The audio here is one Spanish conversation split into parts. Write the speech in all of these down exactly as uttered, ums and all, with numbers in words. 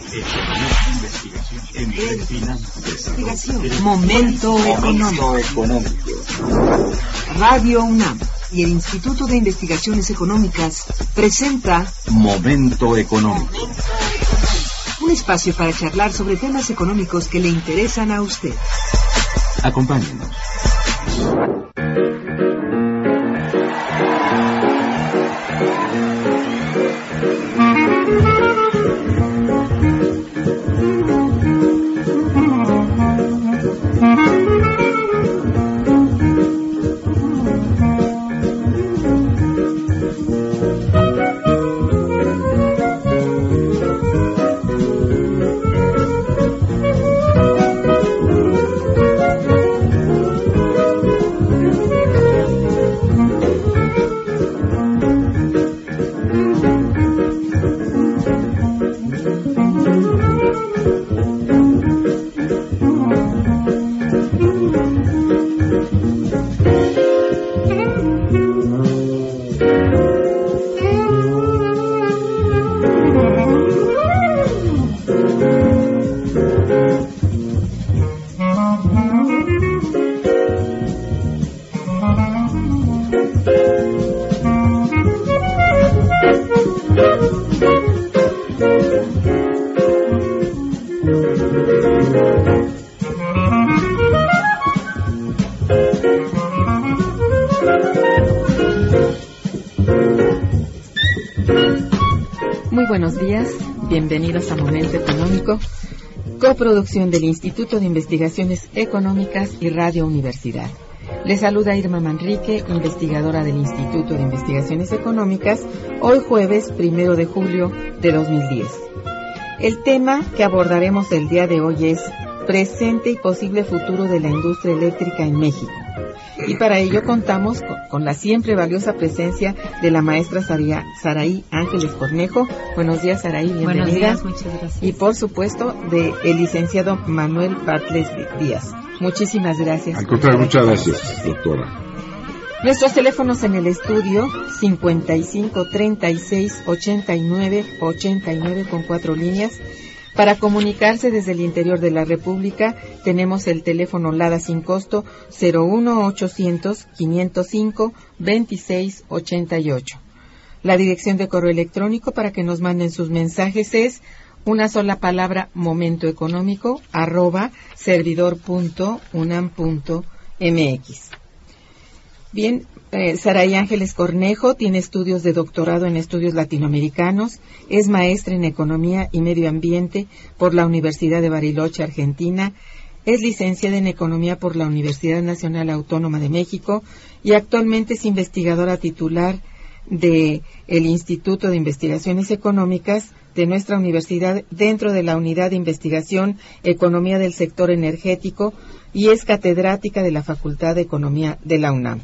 Investigación. Momento económico. Radio UNAM y el Instituto de Investigaciones Económicas presenta Momento económico. Un espacio para charlar sobre temas económicos que le interesan a usted. Acompáñenos. Buenos días, bienvenidos a Momento Económico, coproducción del Instituto de Investigaciones Económicas y Radio Universidad. Les saluda Irma Manrique, investigadora del Instituto de Investigaciones Económicas, hoy jueves primero de julio de dos mil diez. El tema que abordaremos el día de hoy es presente y posible futuro de la industria eléctrica en México. Y para ello contamos con, con la siempre valiosa presencia de la maestra Saria, Saraí Ángeles Cornejo. Buenos días, Saraí, bienvenida. Buenos días, muchas gracias. Y por supuesto, de el licenciado Manuel Bartlett Díaz. Muchísimas gracias. Al contrario, muchas gracias, doctora. Nuestros teléfonos en el estudio, cincuenta y cinco, treinta y seis, ochenta y nueve, ochenta y nueve con cuatro líneas. Para comunicarse desde el interior de la República, tenemos el teléfono LADA sin costo cero uno ochocientos, quinientos cinco, veintiséis ochenta y ocho. La dirección de correo electrónico para que nos manden sus mensajes es una sola palabra momentoeconómico arroba servidor punto unam punto mx. Bien, eh, Saraí Ángeles Cornejo tiene estudios de doctorado en estudios latinoamericanos, es maestra en Economía y Medio Ambiente por la Universidad de Bariloche, Argentina, es licenciada en Economía por la Universidad Nacional Autónoma de México y actualmente es investigadora titular de el Instituto de Investigaciones Económicas de nuestra universidad dentro de la Unidad de Investigación Economía del Sector Energético y es catedrática de la Facultad de Economía de la UNAM.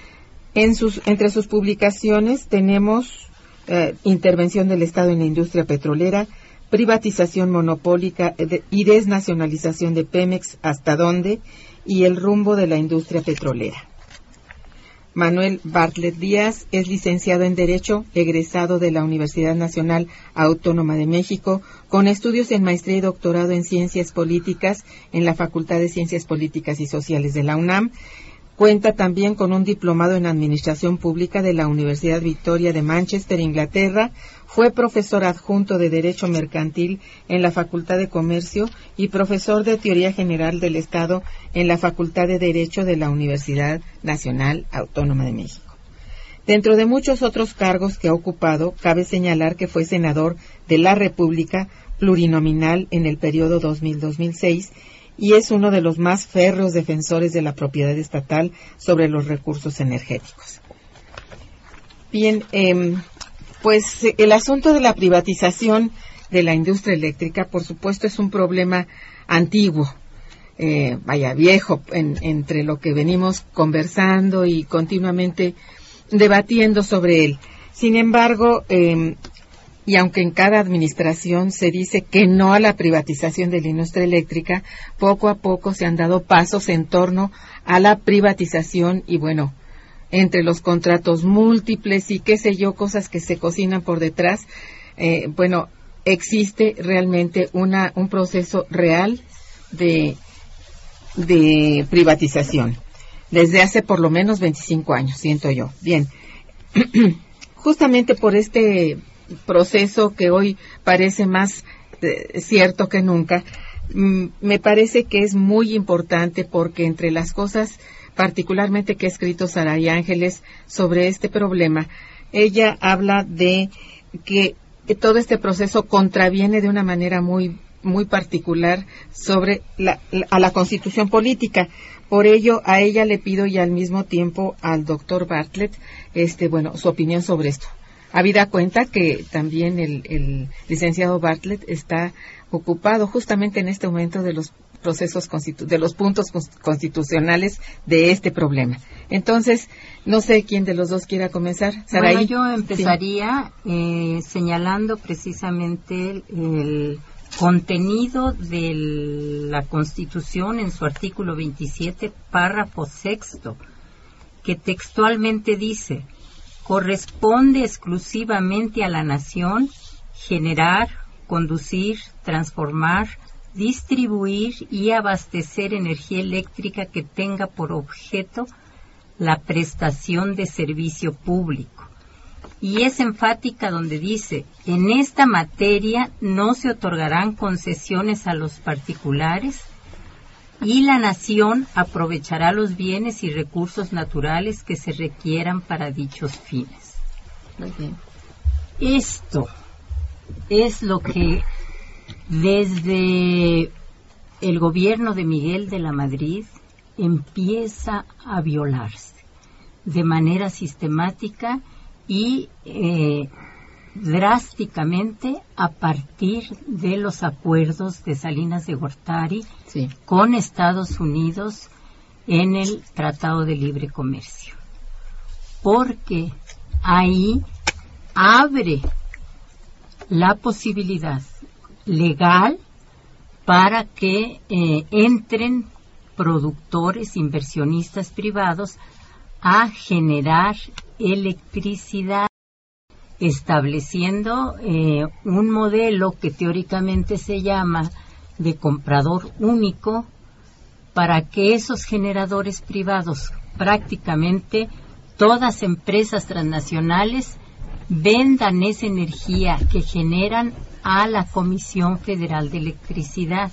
En sus, entre sus publicaciones tenemos eh, Intervención del Estado en la Industria Petrolera, Privatización Monopólica de, y Desnacionalización de Pemex, ¿hasta dónde? Y El rumbo de la industria petrolera. Manuel Bartlett Díaz es licenciado en Derecho, egresado de la Universidad Nacional Autónoma de México, con estudios en maestría y doctorado en Ciencias Políticas en la Facultad de Ciencias Políticas y Sociales de la UNAM. Cuenta también con un diplomado en Administración Pública de la Universidad Victoria de Manchester, Inglaterra. Fue profesor adjunto de Derecho Mercantil en la Facultad de Comercio y profesor de Teoría General del Estado en la Facultad de Derecho de la Universidad Nacional Autónoma de México. Dentro de muchos otros cargos que ha ocupado, cabe señalar que fue senador de la República plurinominal en el periodo dos mil a dos mil seis y es uno de los más férreos defensores de la propiedad estatal sobre los recursos energéticos. Bien, eh, pues el asunto de la privatización de la industria eléctrica, por supuesto, es un problema antiguo, eh, vaya, viejo, en, entre lo que venimos conversando y continuamente debatiendo sobre él. Sin embargo, eh, y aunque en cada administración se dice que no a la privatización de la industria eléctrica, poco a poco se han dado pasos en torno a la privatización y bueno, entre los contratos múltiples y qué sé yo, cosas que se cocinan por detrás, eh, bueno, existe realmente una un proceso real de, de privatización. Desde hace por lo menos veinticinco años, siento yo. Bien, justamente por este proceso que hoy parece más eh, cierto que nunca, mm, me parece que es muy importante porque entre las cosas particularmente que ha escrito Saray Ángeles sobre este problema, ella habla de que todo este proceso contraviene de una manera muy muy particular sobre la, la, a la Constitución política. Por ello, a ella le pido y al mismo tiempo al doctor Bartlett, este, bueno, su opinión sobre esto. Habida cuenta que también el, el licenciado Bartlett está ocupado justamente en este momento de los procesos constitu- de los puntos constitucionales de este problema. Entonces, no sé quién de los dos quiera comenzar. Saray. Bueno, yo empezaría sí. eh, señalando precisamente el, el contenido de la Constitución en su artículo veintisiete, párrafo sexto, que textualmente dice: corresponde exclusivamente a la nación generar, conducir, transformar, distribuir y abastecer energía eléctrica que tenga por objeto la prestación de servicio público. Y es enfática donde dice: en esta materia no se otorgarán concesiones a los particulares y la nación aprovechará los bienes y recursos naturales que se requieran para dichos fines. Muy bien. Esto es lo que desde el gobierno de Miguel de la Madrid empieza a violarse de manera sistemática y eh, drásticamente a partir de los acuerdos de Salinas de Gortari sí. con Estados Unidos en el Tratado de Libre Comercio, porque ahí abre la posibilidad legal para que eh, entren productores, inversionistas privados a generar electricidad, estableciendo eh, un modelo que teóricamente se llama de comprador único, para que esos generadores privados, prácticamente todas empresas transnacionales, vendan esa energía que generan a la Comisión Federal de Electricidad.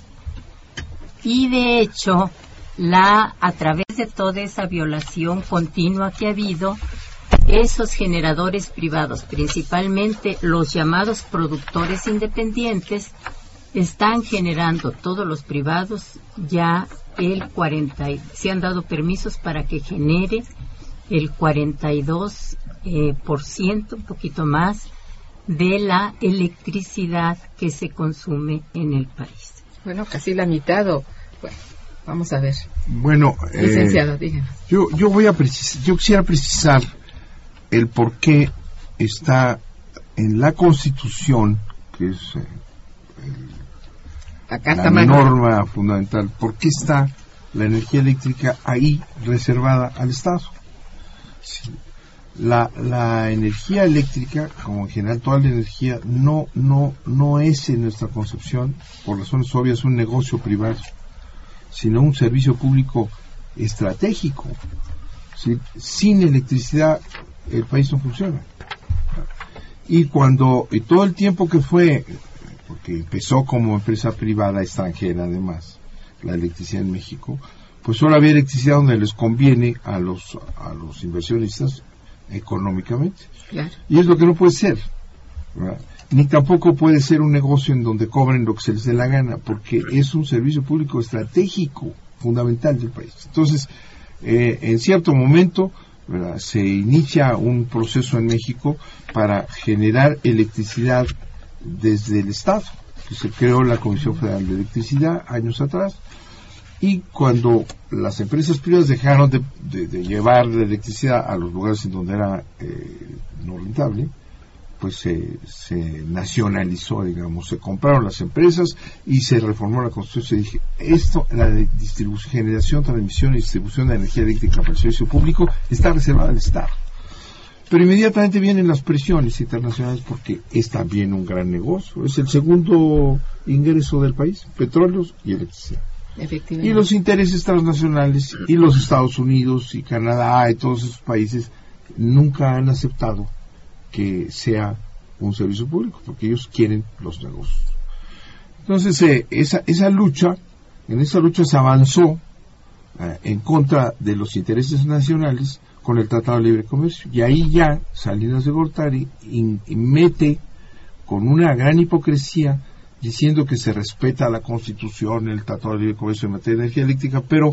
Y de hecho, la a través de toda esa violación continua que ha habido, esos generadores privados, principalmente los llamados productores independientes, están generando, todos los privados, ya el cuarenta, se han dado permisos para que genere el cuarenta y dos eh, por ciento, un poquito más, de la electricidad que se consume en el país. Bueno, casi la mitad. O, bueno, vamos a ver. Bueno, licenciado, eh, díganos. Yo, yo voy a precisar, yo quisiera precisar el por qué está en la Constitución, que es eh, el, la, carta la magna. norma fundamental, por qué está la energía eléctrica ahí reservada al Estado. Sí. La, la energía eléctrica, como en general toda la energía, no, no, no es en nuestra concepción, por razones obvias, un negocio privado, sino un servicio público estratégico. ¿Sí? Sin electricidad el país no funciona. Y cuando, y todo el tiempo que fue, porque empezó como empresa privada extranjera además, la electricidad en México, pues solo había electricidad donde les conviene a los, a los inversionistas económicamente. Claro. Y es lo que no puede ser, ¿verdad? Ni tampoco puede ser un negocio en donde cobren lo que se les dé la gana, porque es un servicio público estratégico fundamental del país. Entonces, eh, en cierto momento, ¿verdad?, se inicia un proceso en México para generar electricidad desde el Estado, que se creó la Comisión Federal de Electricidad años atrás. Y cuando las empresas privadas dejaron de, de, de llevar la electricidad a los lugares en donde era eh, no rentable, pues se, se nacionalizó, digamos, se compraron las empresas y se reformó la Constitución. Se dije, esto, la de distribución, generación, transmisión y distribución de energía eléctrica para el servicio público está reservada al Estado. Pero inmediatamente vienen las presiones internacionales porque es también un gran negocio. Es el segundo ingreso del país, petróleos y electricidad. Y los intereses transnacionales y los Estados Unidos y Canadá y todos esos países nunca han aceptado que sea un servicio público porque ellos quieren los negocios. Entonces eh, esa, esa lucha, en esa lucha se avanzó eh, en contra de los intereses nacionales con el Tratado de Libre Comercio, y ahí ya Salinas de Gortari in, in mete con una gran hipocresía diciendo que se respeta la Constitución, el Tratado de Libre Comercio en materia de energía eléctrica, pero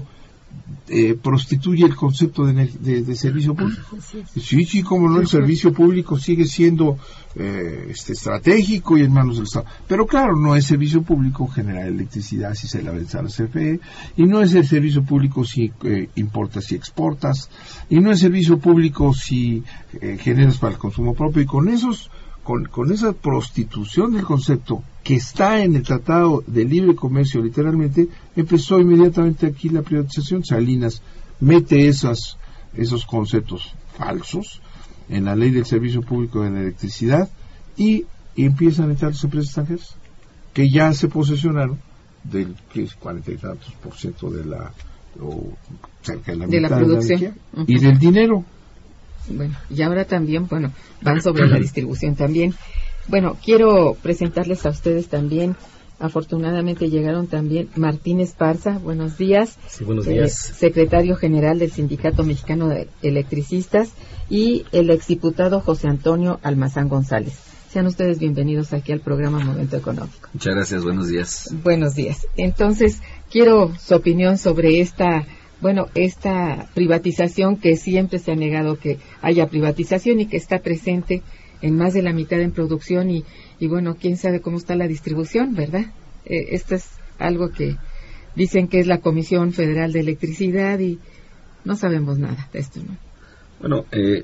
eh, prostituye el concepto de, de, de servicio público. Sí, sí, como no, el servicio público sigue siendo eh, este, estratégico y en manos del Estado. Pero claro, no es servicio público generar electricidad si se la vende a la C F E, y no es el servicio público si eh, importas y exportas, y no es servicio público si eh, generas para el consumo propio, y con esos Con, con esa prostitución del concepto que está en el Tratado de Libre Comercio, literalmente, empezó inmediatamente aquí la privatización. Salinas mete esas, esos conceptos falsos en la ley del servicio público de la electricidad y, y empiezan a entrar las empresas extranjeras que ya se posesionaron del que es cuarenta y tantos por ciento de la, o cerca de la de mitad la producción de la energía, uh-huh. y del dinero. Bueno, y ahora también, bueno, van sobre la distribución también. Bueno, quiero presentarles a ustedes también, afortunadamente llegaron también Martín Esparza, buenos días. Sí, buenos eh, días. Secretario General del Sindicato Mexicano de Electricistas, y el exdiputado José Antonio Almazán González. Sean ustedes bienvenidos aquí al programa Momento Económico. Muchas gracias, buenos días. Buenos días. Entonces, quiero su opinión sobre esta... Bueno, esta privatización que siempre se ha negado que haya privatización y que está presente en más de la mitad en producción y, y bueno, quién sabe cómo está la distribución, ¿verdad? Eh, esto es algo que dicen que es la Comisión Federal de Electricidad y no sabemos nada de esto, ¿no? Bueno, eh,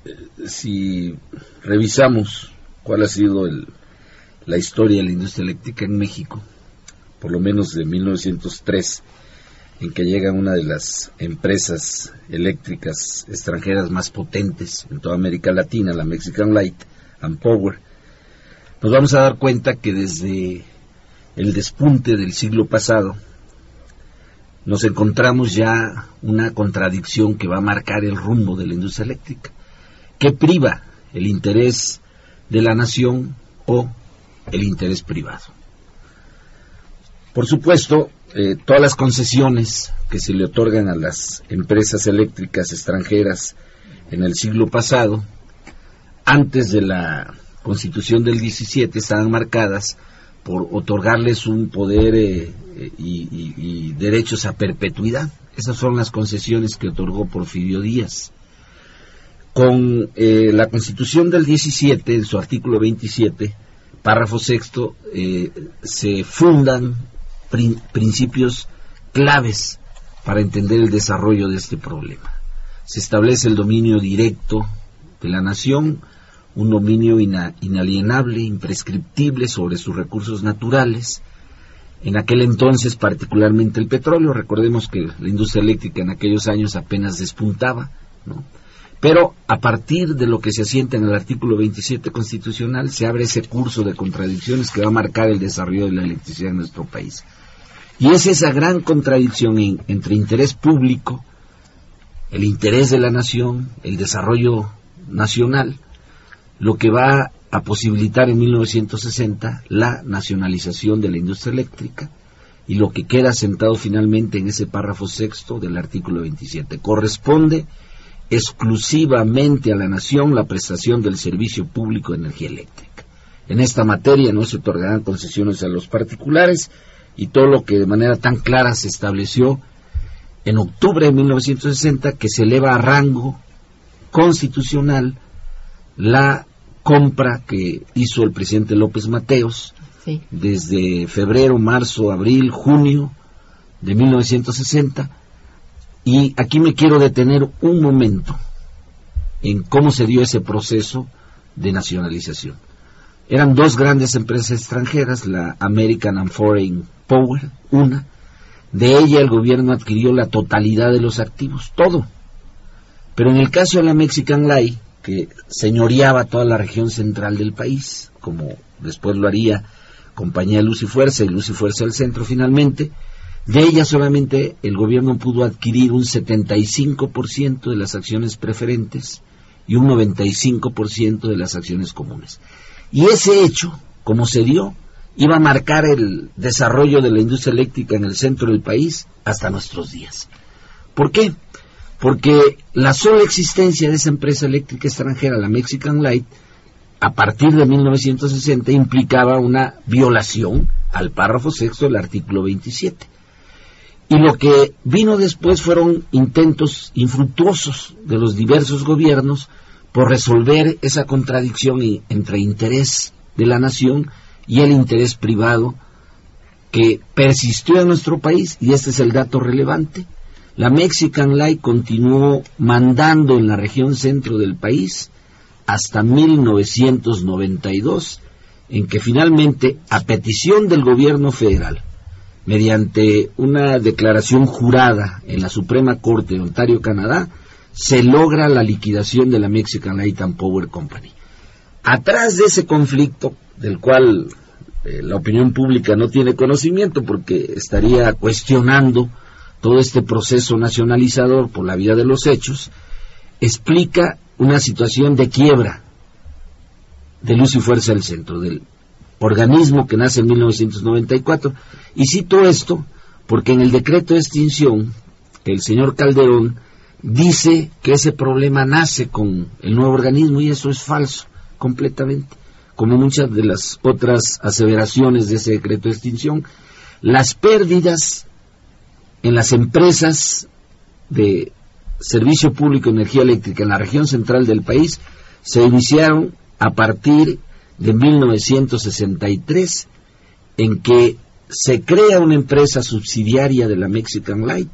si revisamos cuál ha sido el, la historia de la industria eléctrica en México, por lo menos de mil novecientos tres, en que llega una de las empresas eléctricas extranjeras más potentes en toda América Latina, la Mexican Light and Power, nos vamos a dar cuenta que desde el despunte del siglo pasado nos encontramos ya una contradicción que va a marcar el rumbo de la industria eléctrica, que priva el interés de la nación o el interés privado. Por supuesto, Eh, todas las concesiones que se le otorgan a las empresas eléctricas extranjeras en el siglo pasado, antes de la Constitución del diecisiete, estaban marcadas por otorgarles un poder eh, eh, y, y, y derechos a perpetuidad. Esas son las concesiones que otorgó Porfirio Díaz. Con eh, la Constitución del diecisiete, en su artículo veintisiete, párrafo sexto, eh, se fundan Prin- principios claves para entender el desarrollo de este problema. Se establece el dominio directo de la nación, un dominio ina- inalienable, imprescriptible sobre sus recursos naturales, en aquel entonces particularmente el petróleo. Recordemos que la industria eléctrica en aquellos años apenas despuntaba, ¿no? Pero a partir de lo que se asienta en el artículo veintisiete constitucional, se abre ese curso de contradicciones que va a marcar el desarrollo de la electricidad en nuestro país. Y es esa gran contradicción en, entre interés público, el interés de la nación, el desarrollo nacional, lo que va a posibilitar en mil novecientos sesenta la nacionalización de la industria eléctrica, y lo que queda sentado finalmente en ese párrafo sexto del artículo veintisiete. Corresponde exclusivamente a la nación la prestación del servicio público de energía eléctrica. En esta materia no se otorgarán concesiones a los particulares, y todo lo que de manera tan clara se estableció en octubre de mil novecientos sesenta, que se eleva a rango constitucional la compra que hizo el presidente López Mateos, sí, desde febrero, marzo, abril, junio de mil novecientos sesenta, y aquí me quiero detener un momento en cómo se dio ese proceso de nacionalización. Eran dos grandes empresas extranjeras, la American and Foreign Power, una. De ella el gobierno adquirió la totalidad de los activos, todo. Pero en el caso de la Mexican Light, que señoreaba toda la región central del país, como después lo haría Compañía Luz y Fuerza y Luz y Fuerza del Centro finalmente. De ella solamente el gobierno pudo adquirir un setenta y cinco por ciento de las acciones preferentes y un noventa y cinco por ciento de las acciones comunes. Y ese hecho, como se dio, iba a marcar el desarrollo de la industria eléctrica en el centro del país hasta nuestros días. ¿Por qué? Porque la sola existencia de esa empresa eléctrica extranjera, la Mexican Light, a partir de mil novecientos sesenta implicaba una violación al párrafo sexto del artículo veintisiete. Y lo que vino después fueron intentos infructuosos de los diversos gobiernos por resolver esa contradicción entre interés de la nación y el interés privado que persistió en nuestro país, y este es el dato relevante. La Mexican Light continuó mandando en la región centro del país hasta mil novecientos noventa y dos, en que finalmente, a petición del gobierno federal, mediante una declaración jurada en la Suprema Corte de Ontario, Canadá, se logra la liquidación de la Mexican Light and Power Company. Atrás de ese conflicto, del cual eh, la opinión pública no tiene conocimiento porque estaría cuestionando todo este proceso nacionalizador por la vía de los hechos, explica una situación de quiebra de Luz y Fuerza del Centro, del organismo que nace en mil novecientos noventa y cuatro, y cito esto porque en el decreto de extinción el señor Calderón dice que ese problema nace con el nuevo organismo, y eso es falso completamente, como muchas de las otras aseveraciones de ese decreto de extinción. Las pérdidas en las empresas de servicio público de energía eléctrica en la región central del país se iniciaron a partir de mil novecientos sesenta y tres, en que se crea una empresa subsidiaria de la Mexican Light.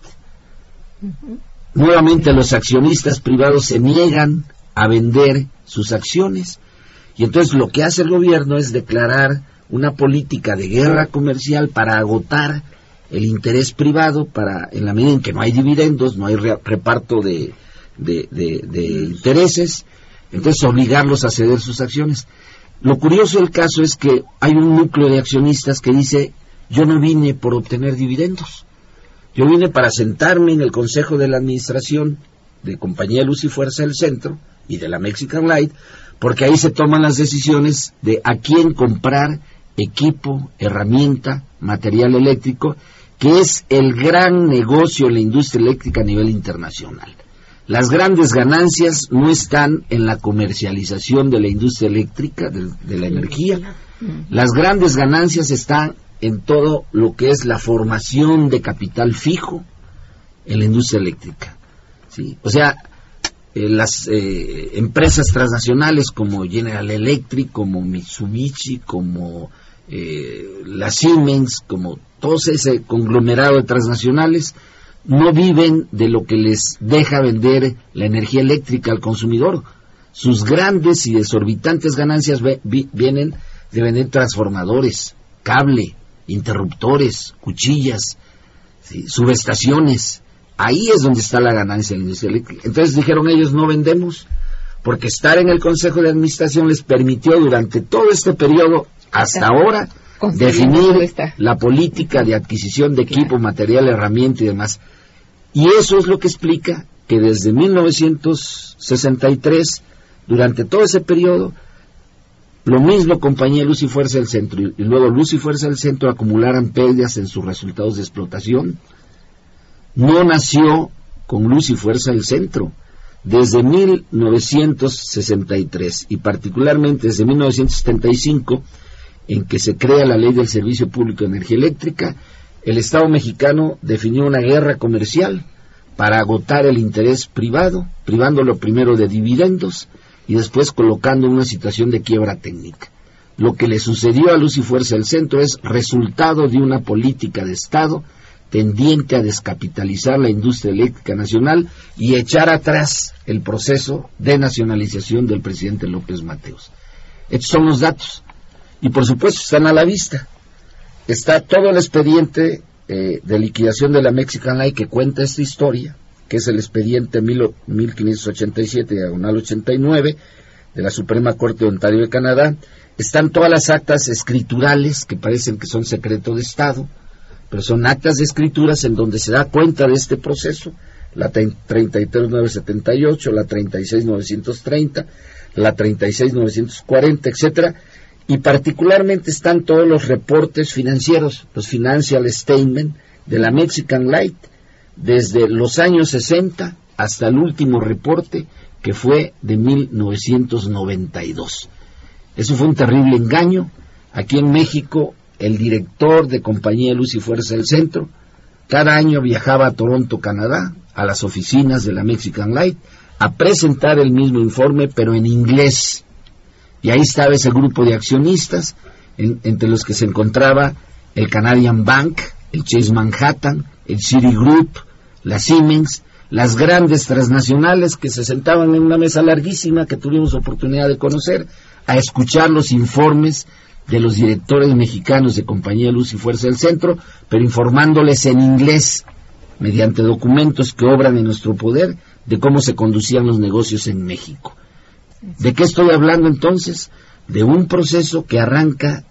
Uh-huh. Nuevamente los accionistas privados se niegan a vender sus acciones, y entonces lo que hace el gobierno es declarar una política de guerra comercial para agotar el interés privado, para, en la medida en que no hay dividendos, no hay re, reparto de, de, de, de intereses, entonces obligarlos a ceder sus acciones. Lo curioso del caso es que hay un núcleo de accionistas que dice: yo no vine por obtener dividendos, yo vine para sentarme en el Consejo de la Administración de Compañía Luz y Fuerza del Centro y de la Mexican Light, porque ahí se toman las decisiones de a quién comprar equipo, herramienta, material eléctrico, que es el gran negocio en la industria eléctrica a nivel internacional. Las grandes ganancias no están en la comercialización de la industria eléctrica, de, de la energía. Las grandes ganancias están en todo lo que es la formación de capital fijo en la industria eléctrica, ¿sí? O sea, eh, las eh, empresas transnacionales como General Electric, como Mitsubishi, como eh, la Siemens, como todo ese conglomerado de transnacionales, no viven de lo que les deja vender la energía eléctrica al consumidor. Sus grandes y desorbitantes ganancias ve, vi, vienen de vender transformadores, cable, interruptores, cuchillas, ¿sí?, subestaciones. Ahí es donde está la ganancia de la industria eléctrica. Entonces dijeron ellos: no vendemos, porque estar en el Consejo de Administración les permitió durante todo este periodo, hasta ahora, definir la política de adquisición de equipo, material, herramienta y demás. Y eso es lo que explica que desde mil novecientos sesenta y tres, durante todo ese periodo, lo mismo Compañía Luz y Fuerza del Centro y luego Luz y Fuerza del Centro acumularan pérdidas en sus resultados de explotación. No nació con Luz y Fuerza del Centro. Desde mil novecientos sesenta y tres y particularmente desde mil novecientos setenta y cinco, en que se crea la Ley del Servicio Público de Energía Eléctrica, el Estado mexicano definió una guerra comercial para agotar el interés privado, privándolo primero de dividendos y después colocando en una situación de quiebra técnica. Lo que le sucedió a Luz y Fuerza del Centro es resultado de una política de Estado tendiente a descapitalizar la industria eléctrica nacional y echar atrás el proceso de nacionalización del presidente López Mateos. Estos son los datos. Y por supuesto están a la vista. Está todo el expediente eh, de liquidación de la Mexican Light que cuenta esta historia, que es el expediente mil quinientos ochenta y siete, diagonal ochenta y nueve, de la Suprema Corte de Ontario de Canadá, están todas las actas escriturales que parecen que son secreto de Estado, pero son actas de escrituras en donde se da cuenta de este proceso, la treinta y tres mil novecientos setenta y ocho, la treinta y seis mil novecientos treinta, la treinta y seis mil novecientos cuarenta, etcétera, y particularmente están todos los reportes financieros, los financial statement de la Mexican Light, desde los años sesenta hasta el último reporte, que fue de mil novecientos noventa y dos. Eso fue un terrible engaño. Aquí en México, el director de Compañía de Luz y Fuerza del Centro, cada año viajaba a Toronto, Canadá, a las oficinas de la Mexican Light, a presentar el mismo informe, pero en inglés. Y ahí estaba ese grupo de accionistas, en, entre los que se encontraba el Canadian Bank, el Chase Manhattan, el Citigroup, la Siemens, las grandes transnacionales que se sentaban en una mesa larguísima que tuvimos oportunidad de conocer, a escuchar los informes de los directores mexicanos de Compañía de Luz y Fuerza del Centro, pero informándoles en inglés, mediante documentos que obran en nuestro poder, de cómo se conducían los negocios en México. ¿De qué estoy hablando entonces? De un proceso que arranca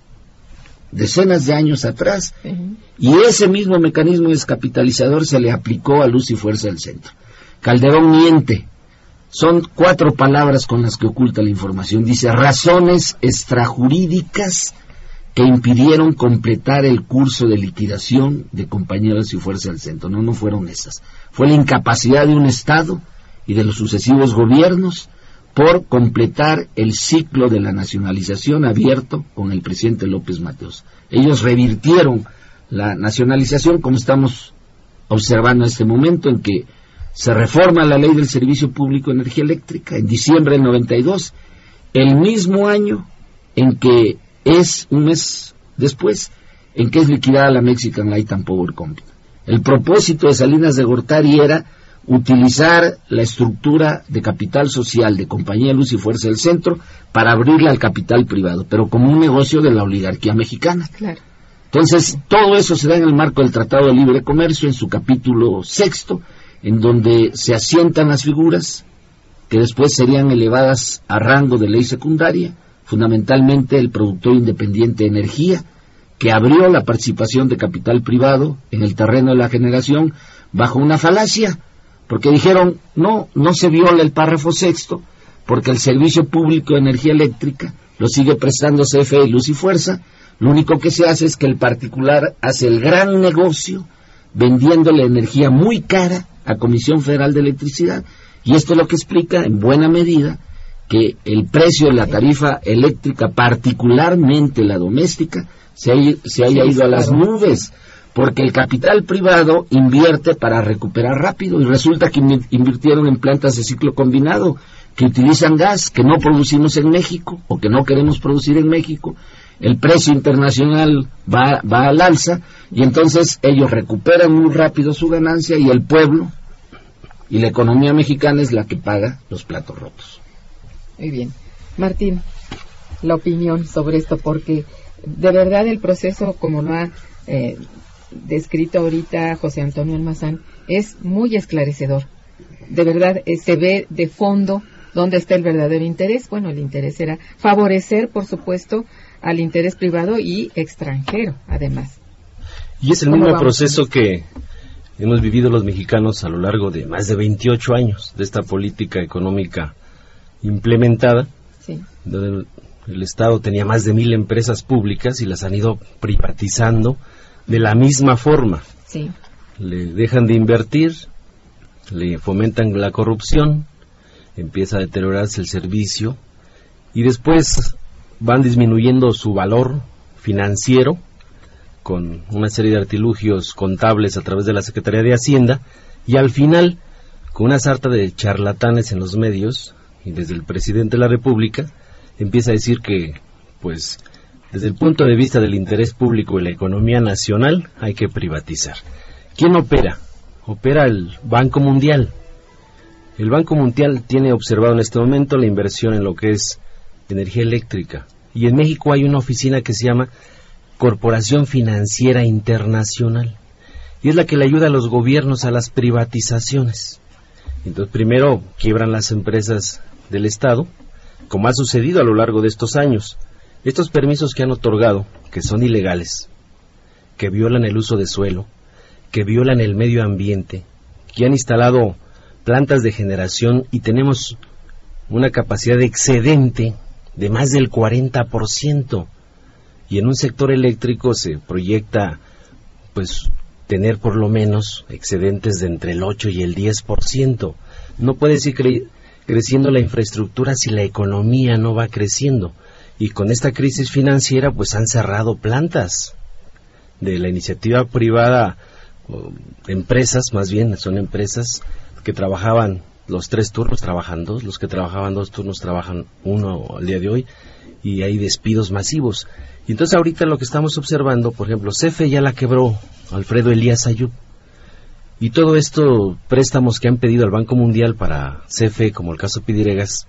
decenas de años atrás, uh-huh. y ese mismo mecanismo descapitalizador se le aplicó a Luz y Fuerza del Centro. Calderón miente. Son cuatro palabras con las que oculta la información. Dice, razones extrajurídicas que impidieron completar el curso de liquidación de Compañía de Luz y Fuerza del Centro. No, no fueron esas. Fue la incapacidad de un Estado y de los sucesivos gobiernos por completar el ciclo de la nacionalización abierto con el presidente López Mateos. Ellos revirtieron la nacionalización, como estamos observando en este momento, en que se reforma la ley del Servicio Público de Energía Eléctrica en diciembre del noventa y dos, el mismo año en que es, un mes después, en que es liquidada la Mexican Light and Power Company. El propósito de Salinas de Gortari era utilizar la estructura de capital social de Compañía de Luz y Fuerza del Centro para abrirla al capital privado, pero como un negocio de la oligarquía mexicana. Claro. Entonces, todo eso se da en el marco del Tratado de Libre Comercio, en su capítulo sexto, en donde se asientan las figuras que después serían elevadas a rango de ley secundaria, fundamentalmente el productor independiente de energía, que abrió la participación de capital privado en el terreno de la generación bajo una falacia, porque dijeron, no, no se viola el párrafo sexto, porque el servicio público de energía eléctrica lo sigue prestando C F E y Luz y Fuerza, lo único que se hace es que el particular hace el gran negocio vendiéndole energía muy cara a Comisión Federal de Electricidad, y esto es lo que explica en buena medida que el precio de la tarifa eléctrica, particularmente la doméstica, se, hay, se haya ido a las nubes, porque el capital privado invierte para recuperar rápido, y resulta que invirtieron en plantas de ciclo combinado, que utilizan gas, que no producimos en México, o que no queremos producir en México. El precio internacional va, va al alza, y entonces ellos recuperan muy rápido su ganancia, y el pueblo y la economía mexicana es la que paga los platos rotos. Muy bien. Martín, la opinión sobre esto, porque de verdad el proceso, como lo ha eh, descrito ahorita José Antonio Almazán, es muy esclarecedor. De verdad, eh, se ve de fondo dónde está el verdadero interés. Bueno, el interés era favorecer, por supuesto, al interés privado y extranjero, además. Y es el mismo proceso que hemos vivido los mexicanos a lo largo de más de veintiocho años de esta política económica implementada, sí. Donde el, el Estado tenía más de mil empresas públicas y las han ido privatizando de la misma forma. Sí. Le dejan de invertir, le fomentan la corrupción, empieza a deteriorarse el servicio y después van disminuyendo su valor financiero con una serie de artilugios contables a través de la Secretaría de Hacienda, y al final, con una sarta de charlatanes en los medios y desde el presidente de la República, empieza a decir que, pues, desde el punto de vista del interés público y la economía nacional, hay que privatizar. ¿Quién opera? Opera el Banco Mundial. El Banco Mundial tiene observado en este momento la inversión en lo que es energía eléctrica, y en México hay una oficina que se llama Corporación Financiera Internacional, y es la que le ayuda a los gobiernos a las privatizaciones. Entonces, primero quiebran las empresas del Estado, como ha sucedido a lo largo de estos años. Estos permisos que han otorgado, que son ilegales, que violan el uso de suelo, que violan el medio ambiente, que han instalado plantas de generación y tenemos una capacidad de excedente de más del cuarenta por ciento. Y en un sector eléctrico se proyecta, pues, tener por lo menos excedentes de entre el ocho y el diez por ciento. No puede seguir cre- creciendo la infraestructura si la economía no va creciendo. Y con esta crisis financiera, pues han cerrado plantas de la iniciativa privada, o empresas más bien, son empresas que trabajaban los tres turnos, trabajan dos, los que trabajaban dos turnos trabajan uno al día de hoy, y hay despidos masivos. Y entonces ahorita lo que estamos observando, por ejemplo, C F E ya la quebró Alfredo Elías Ayub, y todo esto, préstamos que han pedido al Banco Mundial para C F E, como el caso Pidiregas,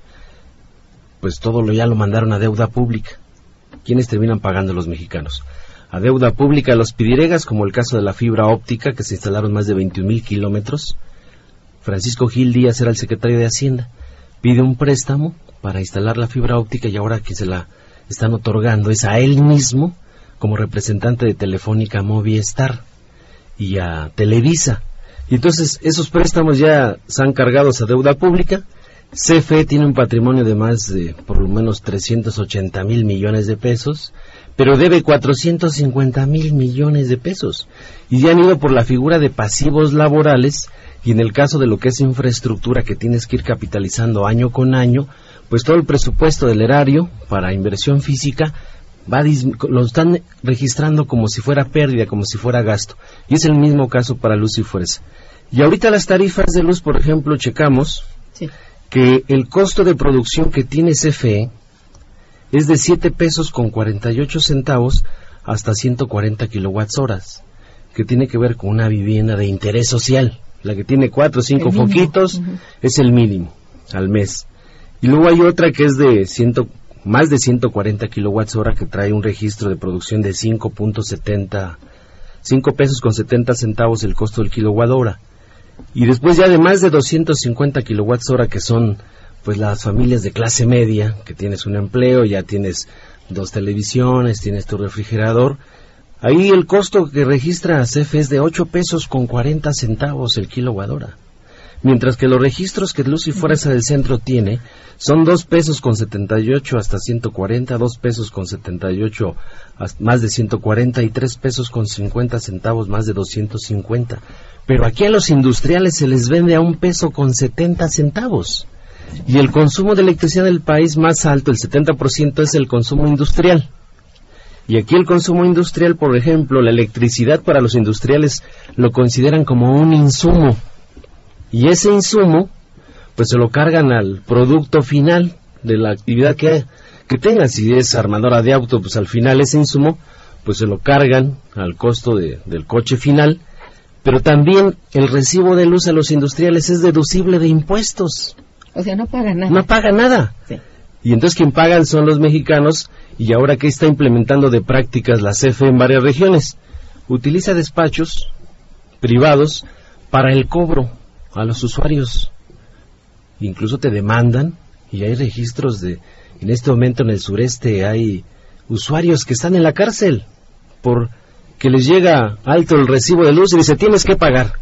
pues todo lo ya lo mandaron a deuda pública. ¿Quiénes terminan pagando? Los mexicanos. A deuda pública los Pidiregas, como el caso de la fibra óptica, que se instalaron más de veintiún mil kilómetros. Francisco Gil Díaz era el secretario de Hacienda, pide un préstamo para instalar la fibra óptica y ahora que se la están otorgando es a él mismo como representante de Telefónica Movistar y a Televisa. Y entonces esos préstamos ya están cargados a deuda pública. C F E tiene un patrimonio de más de por lo menos trescientos ochenta mil millones de pesos, pero debe cuatrocientos cincuenta mil millones de pesos. Y ya han ido por la figura de pasivos laborales, y en el caso de lo que es infraestructura que tienes que ir capitalizando año con año, pues todo el presupuesto del erario para inversión física va lo están registrando como si fuera pérdida, como si fuera gasto. Y es el mismo caso para Luz y Fuerza. Y ahorita las tarifas de luz, por ejemplo, checamos sí. que el costo de producción que tiene C F E es de siete pesos con cuarenta y ocho centavos hasta ciento cuarenta kilowatts horas, que tiene que ver con una vivienda de interés social. La que tiene cuatro o cinco foquitos uh-huh. es el mínimo al mes. Y luego hay otra que es de ciento, más de ciento cuarenta kilowatts hora, que trae un registro de producción de cinco punto setenta, cinco pesos con setenta centavos el costo del kilowatt hora. Y después ya de más de doscientos cincuenta kilowatts hora, que son pues las familias de clase media, que tienes un empleo, ya tienes dos televisiones, tienes tu refrigerador. Ahí el costo que registra C F E es de ocho pesos con cuarenta centavos el kilowatt hora. Mientras que los registros que Luz y Fuerza del Centro tiene son dos pesos con setenta y ocho hasta ciento cuarenta, dos pesos con setenta y ocho más de ciento cuarenta y tres pesos con cincuenta centavos más de doscientos cincuenta. Pero aquí a los industriales se les vende a un peso con setenta centavos. Y el consumo de electricidad del país más alto, el setenta por ciento, es el consumo industrial. Y aquí el consumo industrial, por ejemplo, la electricidad para los industriales lo consideran como un insumo. Y ese insumo, pues se lo cargan al producto final de la actividad que, que tengan. Si es armadora de auto, pues al final ese insumo, pues se lo cargan al costo de, del coche final. Pero también el recibo de luz a los industriales es deducible de impuestos. O sea, no paga nada. No paga nada. Sí. Y entonces quien pagan son los mexicanos, y ahora que está implementando de prácticas la C F E en varias regiones, utiliza despachos privados para el cobro a los usuarios. Incluso te demandan, y hay registros de, en este momento en el sureste hay usuarios que están en la cárcel por que les llega alto el recibo de luz y dice tienes que pagar.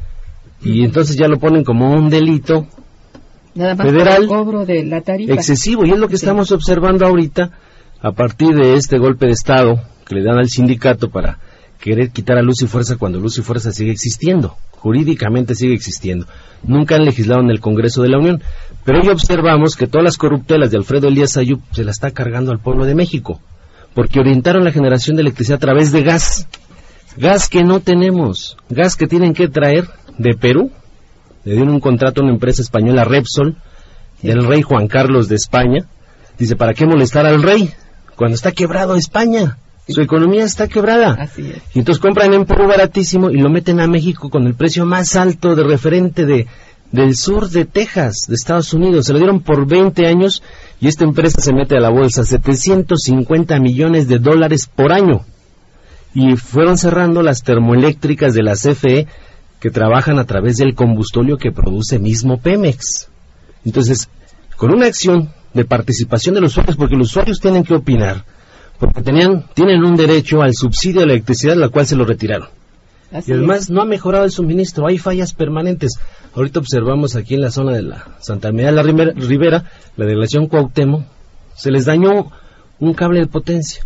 Y entonces ya lo ponen como un delito Nada más federal el cobro de la tarifa excesivo, y es lo que sí. estamos observando ahorita a partir de este golpe de Estado que le dan al sindicato para querer quitar a Luz y Fuerza cuando Luz y Fuerza sigue existiendo, jurídicamente sigue existiendo. Nunca han legislado en el Congreso de la Unión, pero hoy observamos que todas las corruptelas de Alfredo Elías Ayub se la está cargando al pueblo de México, porque orientaron la generación de electricidad a través de gas, gas que no tenemos, gas que tienen que traer de Perú. Le dieron un contrato a una empresa española, Repsol, del rey Juan Carlos de España. Dice, ¿para qué molestar al rey cuando está quebrado España? Su economía está quebrada. Así es. Y entonces compran en Perú baratísimo y lo meten a México con el precio más alto de referente de del sur de Texas, de Estados Unidos. Se lo dieron por veinte años y esta empresa se mete a la bolsa setecientos cincuenta millones de dólares por año. Y fueron cerrando las termoeléctricas de la C F E que trabajan a través del combustóleo que produce mismo Pemex. Entonces, con una acción de participación de los usuarios, porque los usuarios tienen que opinar, porque tenían, tienen un derecho al subsidio de la electricidad, la cual se lo retiraron. Así y además es. No ha mejorado el suministro, hay fallas permanentes. Ahorita observamos aquí en la zona de la Santa María de la Ribera, la delegación Cuauhtémoc, se les dañó un cable de potencia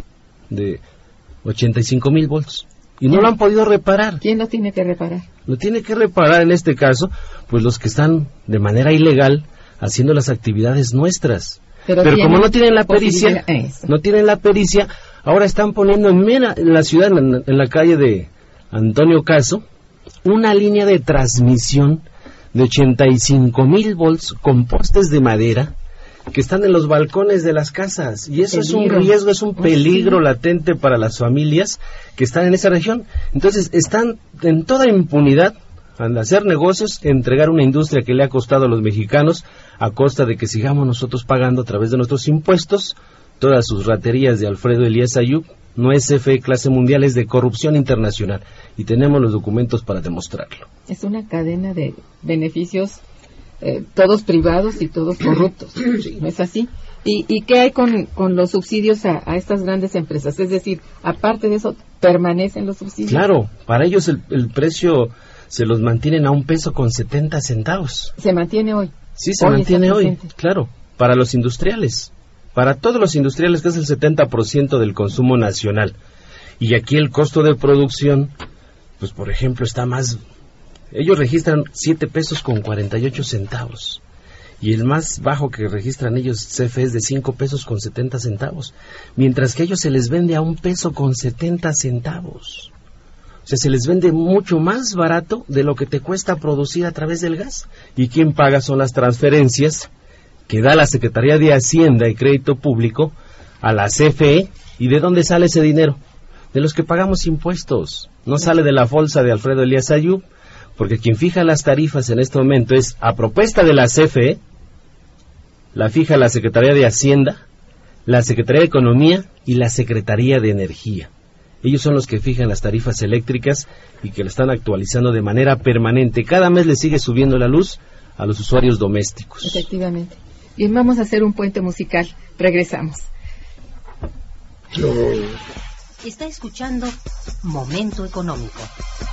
de ochenta y cinco mil volts y no lo han podido reparar. ¿Quién lo tiene que reparar? Lo tiene que reparar en este caso, pues los que están de manera ilegal haciendo las actividades nuestras. Pero, Pero como no tienen la pericia, no tienen la pericia, ahora están poniendo en, Mena, en la ciudad, en, en la calle de Antonio Caso, una línea de transmisión de ochenta y cinco mil volts con postes de madera que están en los balcones de las casas, y eso peligro. Es un riesgo, es un peligro sí. latente para las familias que están en esa región. Entonces están en toda impunidad al hacer negocios, entregar una industria que le ha costado a los mexicanos a costa de que sigamos nosotros pagando a través de nuestros impuestos todas sus raterías de Alfredo Elías Ayub. No es C F E clase mundial, es de corrupción internacional, y tenemos los documentos para demostrarlo. Es una cadena de beneficios, eh, todos privados y todos corruptos, sí. ¿No es así? ¿Y, y qué hay con, con los subsidios a, a estas grandes empresas? Es decir, aparte de eso, ¿permanecen los subsidios? Claro, para ellos el, el precio se los mantienen a un peso con setenta centavos. ¿Se mantiene hoy? Sí, se hoy mantiene hoy, claro, para los industriales. Para todos los industriales, que es el setenta por ciento del consumo nacional. Y aquí el costo de producción, pues por ejemplo, está más... Ellos registran siete pesos con cuarenta y ocho centavos. Y el más bajo que registran ellos, C F E, es de cinco pesos con setenta centavos. Mientras que a ellos se les vende a un peso con setenta centavos. O sea, se les vende mucho más barato de lo que te cuesta producir a través del gas. ¿Y quién paga? Son las transferencias que da la Secretaría de Hacienda y Crédito Público a la C F E. ¿Y de dónde sale ese dinero? De los que pagamos impuestos. No sale de la bolsa de Alfredo Elías Ayub, porque quien fija las tarifas en este momento es, a propuesta de la C F E, la fija la Secretaría de Hacienda, la Secretaría de Economía y la Secretaría de Energía. Ellos son los que fijan las tarifas eléctricas y que lo están actualizando de manera permanente. Cada mes le sigue subiendo la luz a los usuarios domésticos. Efectivamente. Bien, vamos a hacer un puente musical. Regresamos. Está escuchando Momento Económico.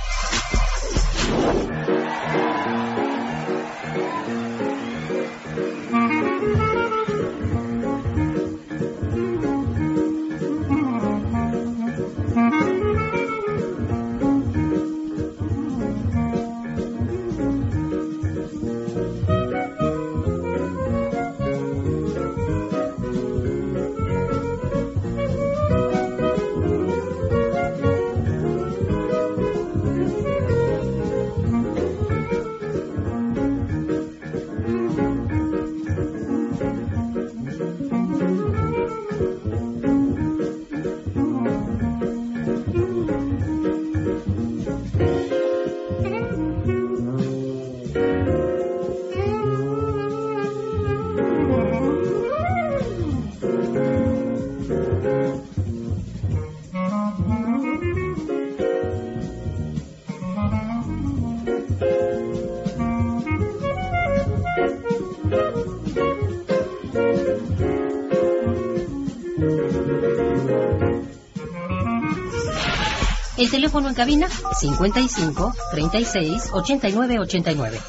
El teléfono en cabina cincuenta y cinco, treinta y seis, ochenta y nueve, ochenta y nueve.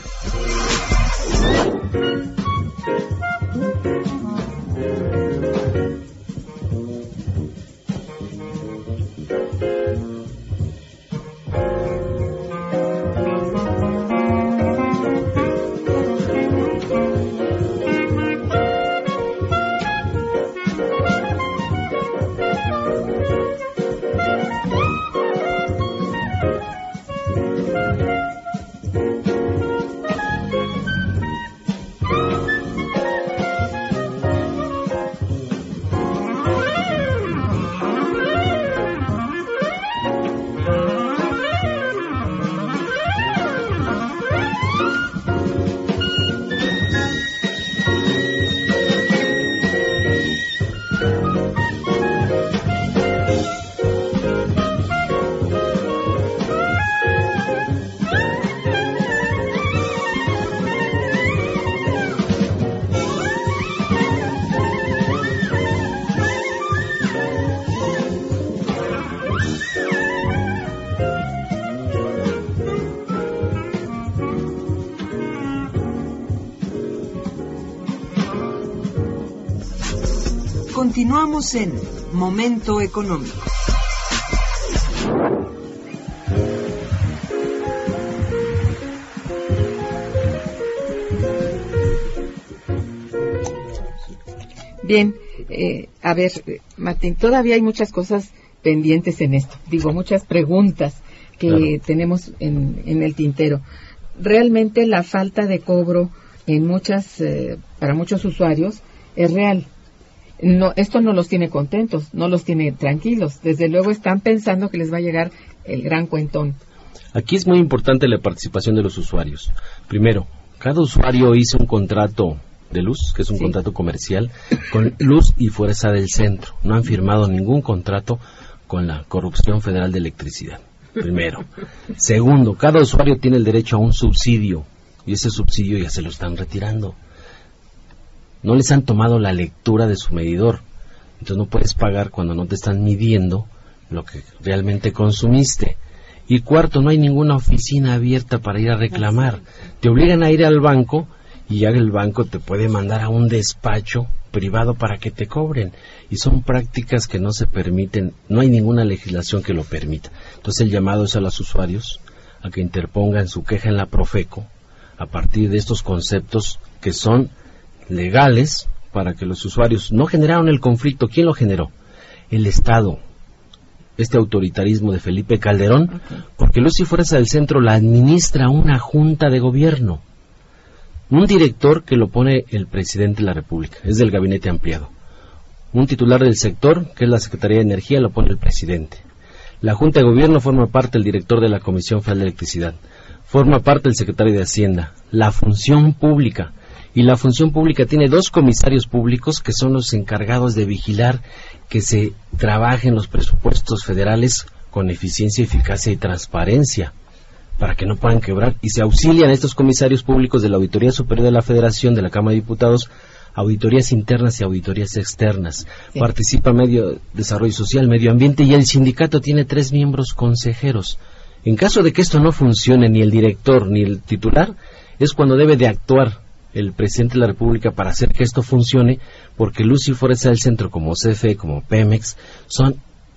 Continuamos en Momento Económico. Bien, eh, a ver, Martín, todavía hay muchas cosas pendientes en esto. Digo, muchas preguntas que claro. tenemos en, en el tintero. Realmente la falta de cobro en muchas, eh, para muchos usuarios es real. No, esto no los tiene contentos, no los tiene tranquilos. Desde luego están pensando que les va a llegar el gran cuentón. Aquí es muy importante la participación de los usuarios. Primero, cada usuario hizo un contrato de luz, que es un sí. contrato comercial, con Luz y Fuerza del Centro. No han firmado ningún contrato con la Corrupción Federal de Electricidad. Primero. Segundo, cada usuario tiene el derecho a un subsidio, y ese subsidio ya se lo están retirando. No les han tomado la lectura de su medidor. Entonces no puedes pagar cuando no te están midiendo lo que realmente consumiste. Y cuarto, no hay ninguna oficina abierta para ir a reclamar. Te obligan a ir al banco y ya el banco te puede mandar a un despacho privado para que te cobren. Y son prácticas que no se permiten, no hay ninguna legislación que lo permita. Entonces el llamado es a los usuarios a que interpongan su queja en la Profeco a partir de estos conceptos que son legales para que los usuarios no generaron el conflicto. ¿Quién lo generó? El Estado, este autoritarismo de Felipe Calderón, okay. porque Luz y Fuerza del Centro la administra una junta de gobierno, un director que lo pone el presidente de la República, es del gabinete ampliado, un titular del sector, que es la Secretaría de Energía, lo pone el presidente. La junta de gobierno forma parte el director de la Comisión Federal de Electricidad, forma parte el secretario de Hacienda, la función pública. Y la función pública tiene dos comisarios públicos que son los encargados de vigilar que se trabajen los presupuestos federales con eficiencia, eficacia y transparencia para que no puedan quebrar. Y se auxilian a estos comisarios públicos de la Auditoría Superior de la Federación, de la Cámara de Diputados, auditorías internas y auditorías externas. Sí. Participa Medio Desarrollo Social, Medio Ambiente, y el sindicato tiene tres miembros consejeros. En caso de que esto no funcione, ni el director ni el titular, es cuando debe de actuar el presidente de la República para hacer que esto funcione, porque Luz y Fuerza del Centro, como C F E, como Pemex, son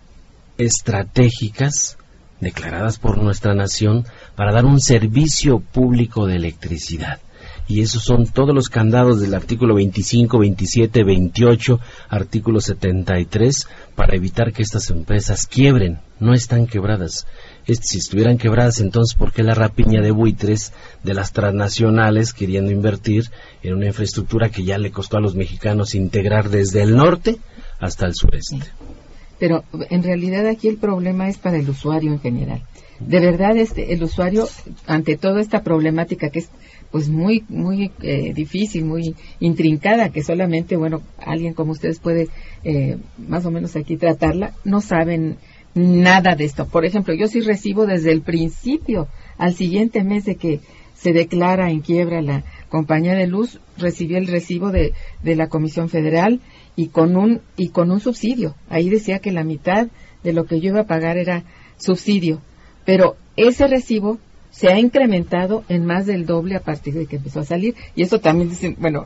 estratégicas declaradas por nuestra nación para dar un servicio público de electricidad. Y esos son todos los candados del artículo veinticinco, veintisiete, veintiocho, artículo setenta y tres, para evitar que estas empresas quiebren. No están quebradas. Este, si estuvieran quebradas, entonces, ¿por qué la rapiña de buitres de las transnacionales queriendo invertir en una infraestructura que ya le costó a los mexicanos integrar desde el norte hasta el sureste? Sí. Pero en realidad aquí el problema es para el usuario en general. De verdad, este, el usuario, ante toda esta problemática que es pues muy muy eh, difícil, muy intrincada, que solamente, bueno, alguien como ustedes puede eh, más o menos aquí tratarla, no saben nada de esto. Por ejemplo, yo sí recibo desde el principio, al siguiente mes de que se declara en quiebra la compañía de luz, recibí el recibo de, de la Comisión Federal y con un y con un subsidio. Ahí decía que la mitad de lo que yo iba a pagar era subsidio, pero ese recibo se ha incrementado en más del doble a partir de que empezó a salir, y eso también dicen, bueno,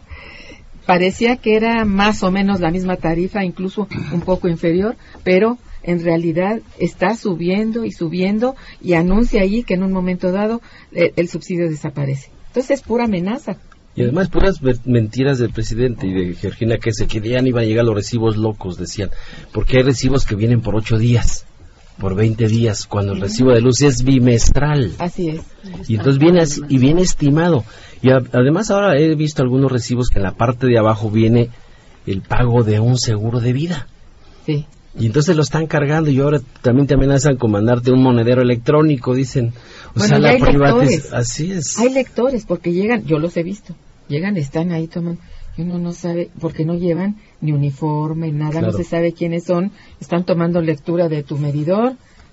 parecía que era más o menos la misma tarifa, incluso un poco inferior, pero en realidad está subiendo y subiendo, y anuncia ahí que en un momento dado eh, el subsidio desaparece. Entonces es pura amenaza. Y además puras mentiras del presidente y de Georgina, que se que ya no iban a llegar los recibos locos, decían, porque hay recibos que vienen por ocho días, por veinte días, cuando el recibo de luz es bimestral. Así es. Y entonces viene así, y viene estimado. Y a, además ahora he visto algunos recibos que en la parte de abajo viene el pago de un seguro de vida. Sí. Y entonces lo están cargando, y ahora también te amenazan con mandarte un monedero electrónico, dicen. O bueno, sea, la privatización. Así es. Hay lectores, porque llegan, yo los he visto, llegan, están ahí, toman, y uno no sabe, porque no llevan ni uniforme, nada, claro. No se sabe quiénes son, están tomando lectura de tu medidor.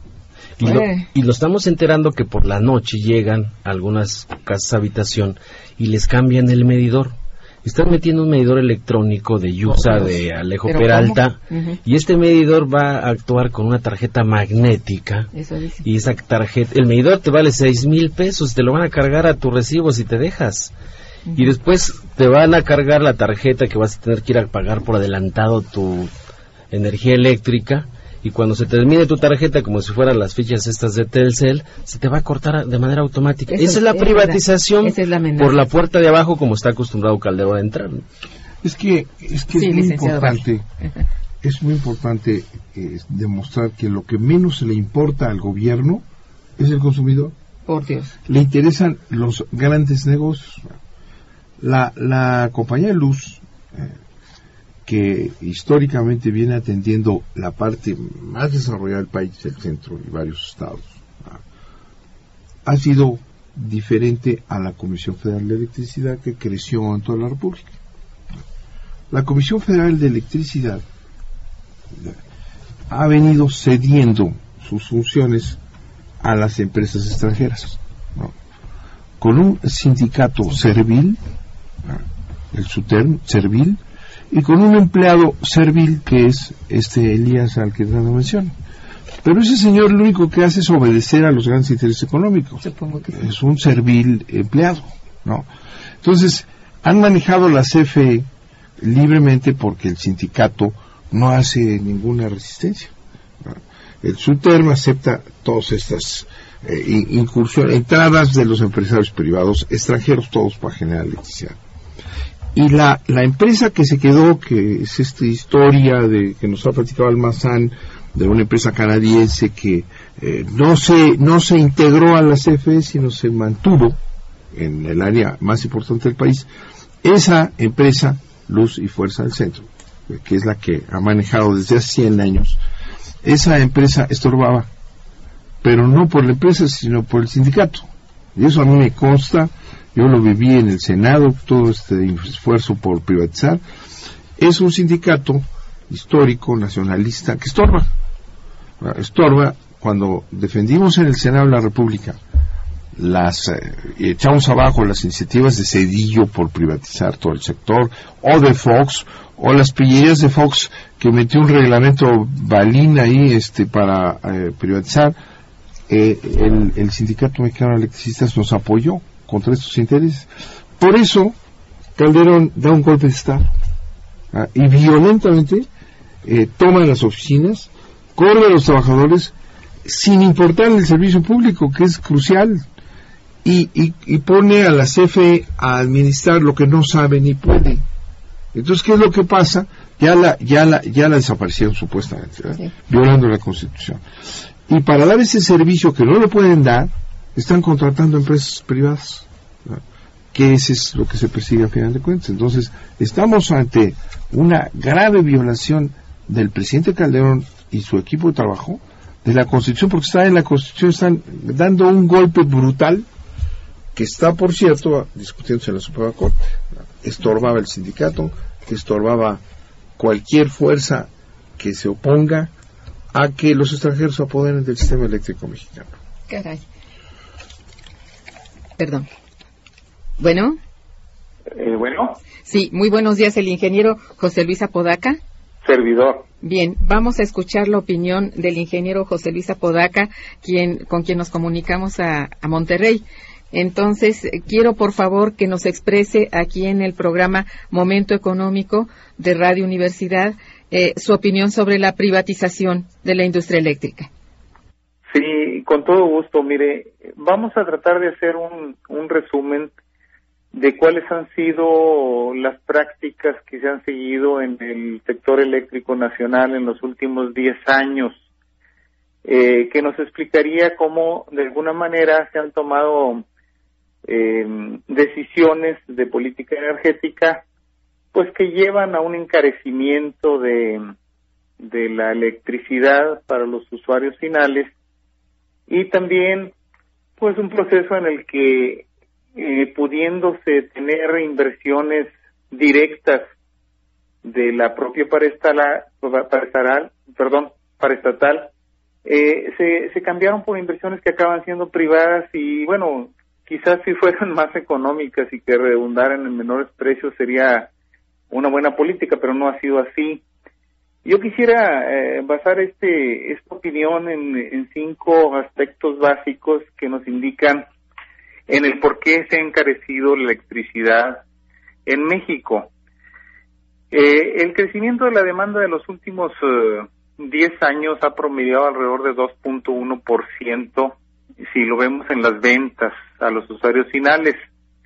Y lo, y lo estamos enterando que por la noche llegan a algunas casas habitación y les cambian el medidor. Están metiendo un medidor electrónico de Yusa, oh, de Alejo Peralta, uh-huh. Y este medidor va a actuar con una tarjeta magnética. Eso dice. Y esa tarjeta, el medidor te vale seis mil pesos, te lo van a cargar a tu recibo si te dejas. y después te van a cargar la tarjeta que vas a tener que ir a pagar por adelantado tu energía eléctrica, y cuando se termine tu tarjeta, como si fueran las fichas estas de Telcel, se te va a cortar de manera automática. Eso, esa es la privatización, esa es la por la puerta de abajo, como está acostumbrado Calderón a entrar, ¿no? Es que es que sí, es muy importante, es muy importante eh, demostrar que lo que menos le importa al gobierno es el consumidor. Por Dios. Le interesan los grandes negocios. La, la compañía de luz, eh, que históricamente viene atendiendo la parte más desarrollada del país, el centro y varios estados, ha sido diferente a la Comisión Federal de Electricidad, que creció en toda la República. La Comisión Federal de Electricidad ha venido cediendo sus funciones a las empresas extranjeras, ¿no? Con un sindicato servil, el SUTERM, servil, y con un empleado servil que es este Elías al que no menciona. Pero ese señor lo único que hace es obedecer a los grandes intereses económicos. Supongo que sí. Es un servil empleado, ¿no? Entonces, han manejado la C F E libremente porque el sindicato no hace ninguna resistencia, ¿no? El SUTERM acepta todas estas eh, incursiones, entradas de los empresarios privados extranjeros, todos para generar electricidad. Y la, la empresa que se quedó, que es esta historia de que nos ha platicado Almazán, de una empresa canadiense que eh, no se no se integró a la C F E, sino se mantuvo en el área más importante del país, esa empresa, Luz y Fuerza del Centro, que es la que ha manejado desde hace cien años, esa empresa estorbaba, pero no por la empresa, sino por el sindicato. Y eso a mí me consta. Yo lo viví en el Senado, todo este esfuerzo por privatizar. Es un sindicato histórico, nacionalista, que estorba. Estorba cuando defendimos en el Senado de la República las eh, echamos abajo las iniciativas de Cedillo por privatizar todo el sector, o de Fox, o las pillerías de Fox que metió un reglamento balín ahí este para eh, privatizar. Eh, el, el Sindicato Mexicano de Electricistas nos apoyó contra estos intereses. Por eso Calderón da un golpe de estado, ¿ah? Y violentamente eh, toma las oficinas, corre a los trabajadores sin importar el servicio público, que es crucial, y, y, y pone a la C F E a administrar lo que no sabe ni puede. Entonces, ¿qué es lo que pasa? Ya la ya la ya la desaparecieron supuestamente, sí, violando la Constitución. Y para dar ese servicio que no lo pueden dar, están contratando empresas privadas, ¿no? Que ese es lo que se persigue a final de cuentas. Entonces, estamos ante una grave violación del presidente Calderón y su equipo de trabajo de la Constitución, porque está en la Constitución, están dando un golpe brutal que está, por cierto, discutiéndose en la Suprema Corte. Estorbaba el sindicato, estorbaba cualquier fuerza que se oponga a que los extranjeros se apoderen del sistema eléctrico mexicano. Caray. Perdón. Bueno. Eh, bueno. Sí, muy buenos días, el ingeniero José Luis Apodaca. Servidor. Bien, vamos a escuchar la opinión del ingeniero José Luis Apodaca, quien, con quien nos comunicamos a, a Monterrey. Entonces, quiero por favor que nos exprese aquí en el programa Momento Económico de Radio Universidad eh, su opinión sobre la privatización de la industria eléctrica. Sí, con todo gusto. Mire, vamos a tratar de hacer un, un resumen de cuáles han sido las prácticas que se han seguido en el sector eléctrico nacional en los últimos diez años, eh, que nos explicaría cómo de alguna manera se han tomado eh, decisiones de política energética pues que llevan a un encarecimiento de, de la electricidad para los usuarios finales, y también pues un proceso en el que eh, pudiéndose tener inversiones directas de la propia paraestatal, paraestatal perdón, paraestatal, eh, se, se cambiaron por inversiones que acaban siendo privadas, y bueno, quizás si fueran más económicas y que redundaran en menores precios sería una buena política, pero no ha sido así. Yo quisiera eh, basar este esta opinión en, en cinco aspectos básicos que nos indican en el por qué se ha encarecido la electricidad en México. Eh, el crecimiento de la demanda de los últimos uh, diez años ha promediado alrededor de dos punto uno por ciento si lo vemos en las ventas a los usuarios finales.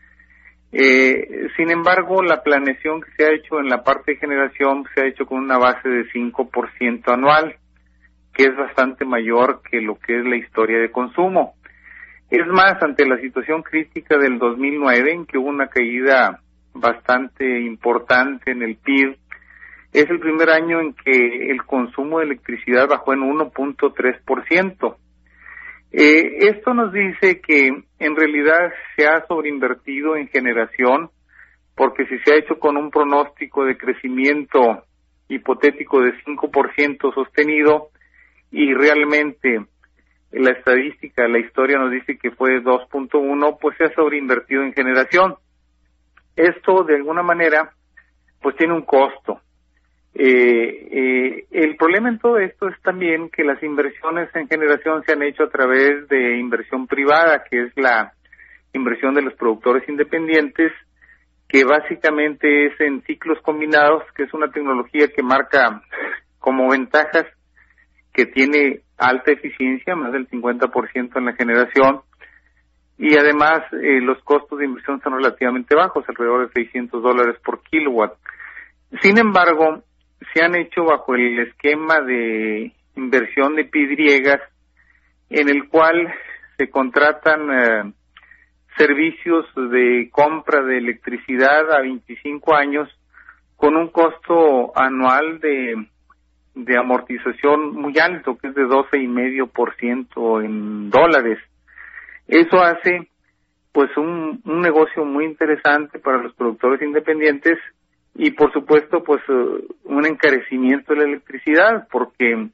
Eh, sin embargo, la planeación que se ha hecho en la parte de generación se ha hecho con una base de cinco por ciento anual, que es bastante mayor que lo que es la historia de consumo. Es más, ante la situación crítica del dos mil nueve, en que hubo una caída bastante importante en el P I B, es el primer año en que el consumo de electricidad bajó en uno punto tres por ciento. Eh, esto nos dice que en realidad se ha sobreinvertido en generación, porque si se ha hecho con un pronóstico de crecimiento hipotético de cinco por ciento sostenido, y realmente la estadística, la historia nos dice que fue dos punto uno, pues se ha sobreinvertido en generación. Esto, de alguna manera, pues tiene un costo. Eh, eh, el problema en todo esto es también que las inversiones en generación se han hecho a través de inversión privada, que es la inversión de los productores independientes, que básicamente es en ciclos combinados, que es una tecnología que marca como ventajas que tiene alta eficiencia, más del cincuenta por ciento en la generación, y además eh, los costos de inversión son relativamente bajos, alrededor de seiscientos dólares por kilowatt. Sin embargo, se han hecho bajo el esquema de inversión de pidriegas, en el cual se contratan eh, servicios de compra de electricidad a veinticinco años con un costo anual de, de amortización muy alto, que es de doce coma cinco por ciento en dólares. Eso hace pues un, un negocio muy interesante para los productores independientes y por supuesto pues uh, un encarecimiento de la electricidad, porque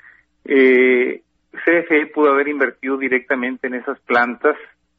eh, C F E pudo haber invertido directamente en esas plantas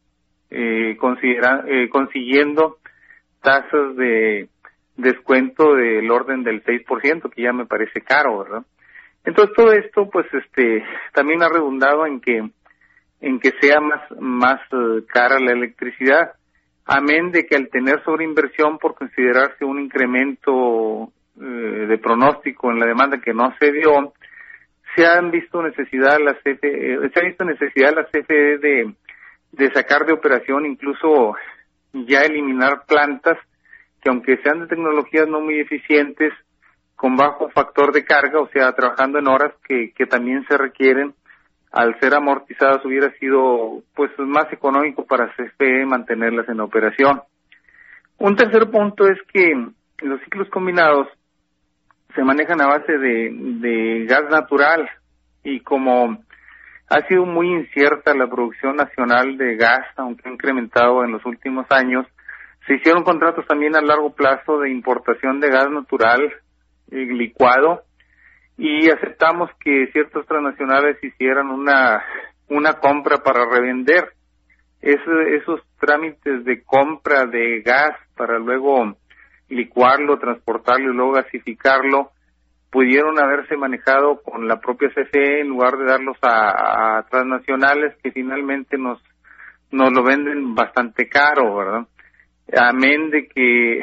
eh, considera, eh, consiguiendo tasas de descuento del orden del seis por ciento, que ya me parece caro, ¿verdad? Entonces todo esto pues este también ha redundado en que en que sea más más uh, cara la electricidad. Amén de que al tener sobreinversión por considerarse un incremento eh, de pronóstico en la demanda que no se dio, se han visto necesidad la C F E, se ha visto necesidad la C F E de, de sacar de operación, incluso ya eliminar plantas que aunque sean de tecnologías no muy eficientes, con bajo factor de carga, o sea, trabajando en horas que, que también se requieren, al ser amortizadas hubiera sido pues más económico para C F E mantenerlas en operación. Un tercer punto es que los ciclos combinados se manejan a base de, de gas natural, y como ha sido muy incierta la producción nacional de gas, aunque ha incrementado en los últimos años, se hicieron contratos también a largo plazo de importación de gas natural eh, licuado, y aceptamos que ciertos transnacionales hicieran una una compra para revender. Es, esos trámites de compra de gas para luego licuarlo, transportarlo y luego gasificarlo pudieron haberse manejado con la propia C F E en lugar de darlos a, a transnacionales que finalmente nos nos lo venden bastante caro, ¿verdad? Amén de que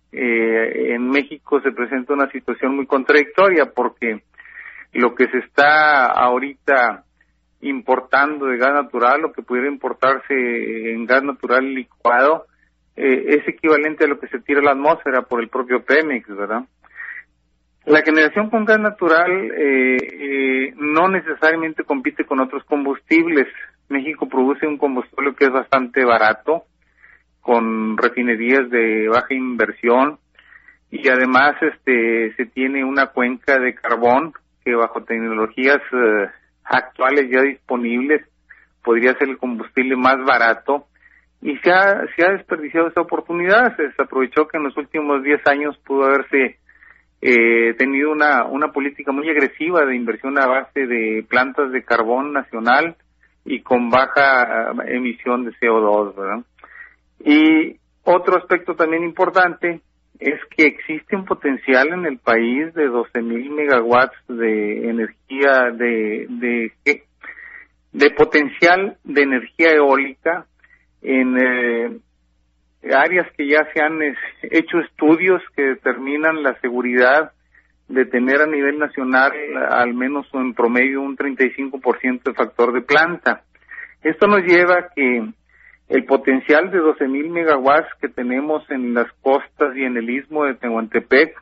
Eh, en México se presenta una situación muy contradictoria, porque lo que se está ahorita importando de gas natural, lo que pudiera importarse en gas natural licuado, eh, es equivalente a lo que se tira a la atmósfera por el propio Pemex, ¿verdad? La generación con gas natural eh, eh, no necesariamente compite con otros combustibles. México produce un combustible que es bastante barato, con refinerías de baja inversión, y además este se tiene una cuenca de carbón que bajo tecnologías eh, actuales ya disponibles podría ser el combustible más barato, y se ha, se ha desperdiciado esa oportunidad. Se desaprovechó que en los últimos diez años pudo haberse eh, tenido una, una política muy agresiva de inversión a base de plantas de carbón nacional y con baja emisión de C O dos, ¿verdad? Y otro aspecto también importante es que existe un potencial en el país de doce mil megawatts de energía, de, de, de potencial de energía eólica, en eh, áreas que ya se han eh, hecho estudios que determinan la seguridad de tener a nivel nacional al menos en promedio un treinta y cinco por ciento de factor de planta. Esto nos lleva a que el potencial de doce mil megawatts que tenemos en las costas y en el istmo de Tehuantepec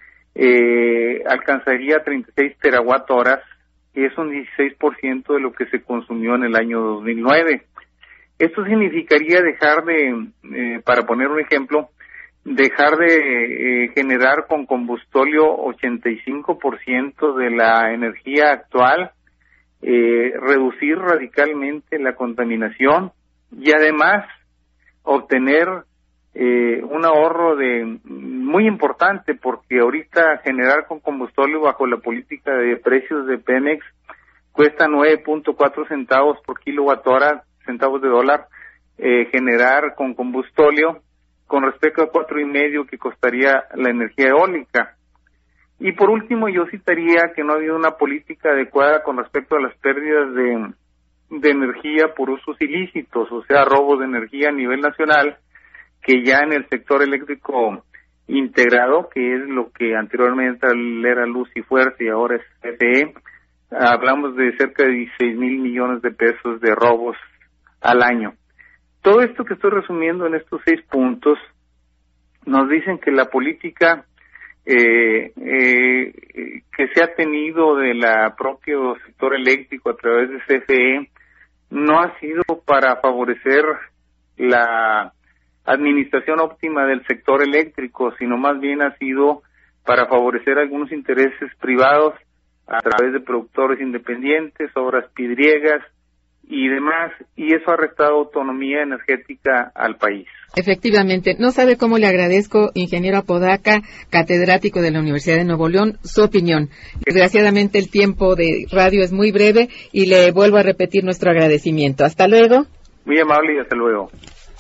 eh, alcanzaría treinta y seis terawatt horas, que es un dieciséis por ciento de lo que se consumió en el año dos mil nueve. Esto significaría dejar de, eh, para poner un ejemplo, dejar de eh, generar con combustóleo ochenta y cinco por ciento de la energía actual, eh, reducir radicalmente la contaminación y además obtener eh, un ahorro de muy importante, porque ahorita generar con combustóleo bajo la política de precios de Pemex cuesta nueve punto cuatro centavos por kilowatt hora, centavos de dólar, eh, generar con combustóleo, con respecto a cuatro y medio que costaría la energía eólica. Y por último, yo citaría que no ha habido una política adecuada con respecto a las pérdidas de, de energía por usos ilícitos, o sea, robos de energía a nivel nacional, que ya en el sector eléctrico integrado, que es lo que anteriormente era Luz y Fuerza y ahora es C F E, hablamos de cerca de dieciséis mil millones de pesos de robos al año. Todo esto que estoy resumiendo en estos seis puntos nos dicen que la política eh, eh, que se ha tenido de la propio sector eléctrico a través de C F E no ha sido para favorecer la administración óptima del sector eléctrico, sino más bien ha sido para favorecer algunos intereses privados a través de productores independientes, obras pidriegas y demás, y eso ha restado autonomía energética al país. Efectivamente, no sabe cómo le agradezco, ingeniero Apodaca, catedrático de la Universidad de Nuevo León, su opinión. Desgraciadamente el tiempo de radio es muy breve y le vuelvo a repetir nuestro agradecimiento. Hasta luego. Muy amable y hasta luego.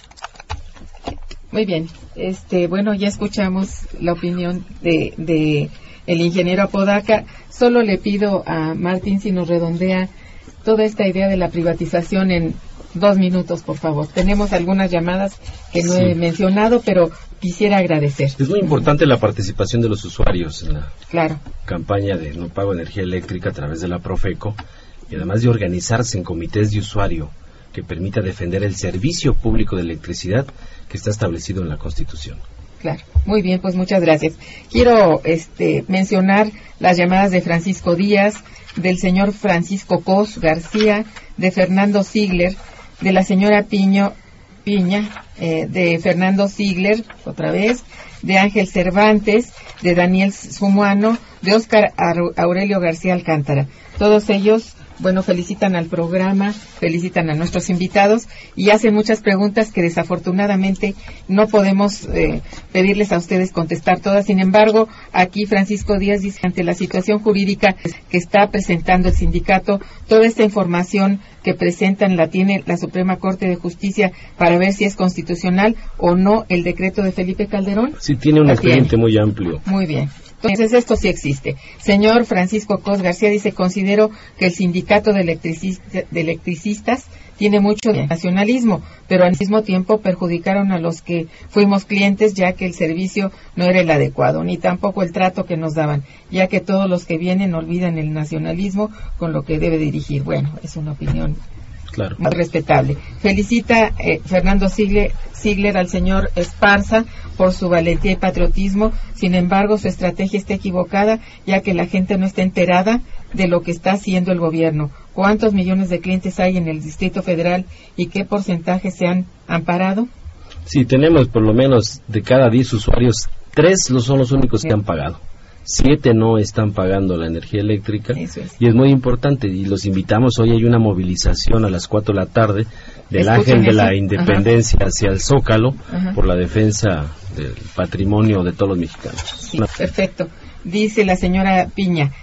Muy bien, este, bueno, ya escuchamos la opinión de, de el ingeniero Apodaca. Solo le pido a Martín si nos redondea toda esta idea de la privatización en dos minutos, por favor. Tenemos algunas llamadas que no sí. he mencionado, pero quisiera agradecer. Es muy importante la participación de los usuarios en la claro. campaña de no pago de energía eléctrica a través de la Profeco, y además de organizarse en comités de usuario que permita defender el servicio público de electricidad que está establecido en la Constitución. Claro, muy bien, pues muchas gracias. Quiero este, mencionar las llamadas de Francisco Díaz, del señor Francisco Cos García, de Fernando Ziegler, de la señora Piño, Piña, eh, de Fernando Ziegler, otra vez, de Ángel Cervantes, de Daniel Sumuano, de Óscar Aurelio García Alcántara. Todos ellos, bueno, felicitan al programa, felicitan a nuestros invitados y hacen muchas preguntas que desafortunadamente no podemos eh, pedirles a ustedes contestar todas. Sin embargo, aquí Francisco Díaz dice, ante la situación jurídica que está presentando el sindicato, toda esta información que presentan la tiene la Suprema Corte de Justicia para ver si es constitucional o no el decreto de Felipe Calderón. Sí, tiene un expediente muy amplio. Muy bien. Entonces, esto sí existe. Señor Francisco Cos García dice, considero que el sindicato de, electricis de electricistas tiene mucho de nacionalismo, pero al mismo tiempo perjudicaron a los que fuimos clientes, ya que el servicio no era el adecuado, ni tampoco el trato que nos daban, ya que todos los que vienen olvidan el nacionalismo con lo que debe dirigir. Bueno, es una opinión claro. muy respetable. Felicita eh, Fernando Ziegler, Ziegler al señor Esparza por su valentía y patriotismo. Sin embargo, su estrategia está equivocada, ya que la gente no está enterada de lo que está haciendo el gobierno. ¿Cuántos millones de clientes hay en el Distrito Federal y qué porcentaje se han amparado? Sí, tenemos por lo menos de cada diez usuarios, tres son los únicos que han pagado. Siete no están pagando la energía eléctrica. Eso es. Y es muy importante, y los invitamos, hoy hay una movilización a las cuatro de la tarde del Escuchen Ángel de eso. la Independencia Ajá. hacia el Zócalo. Ajá. Por la defensa del patrimonio de todos los mexicanos. Sí, perfecto. Dice la señora Piña,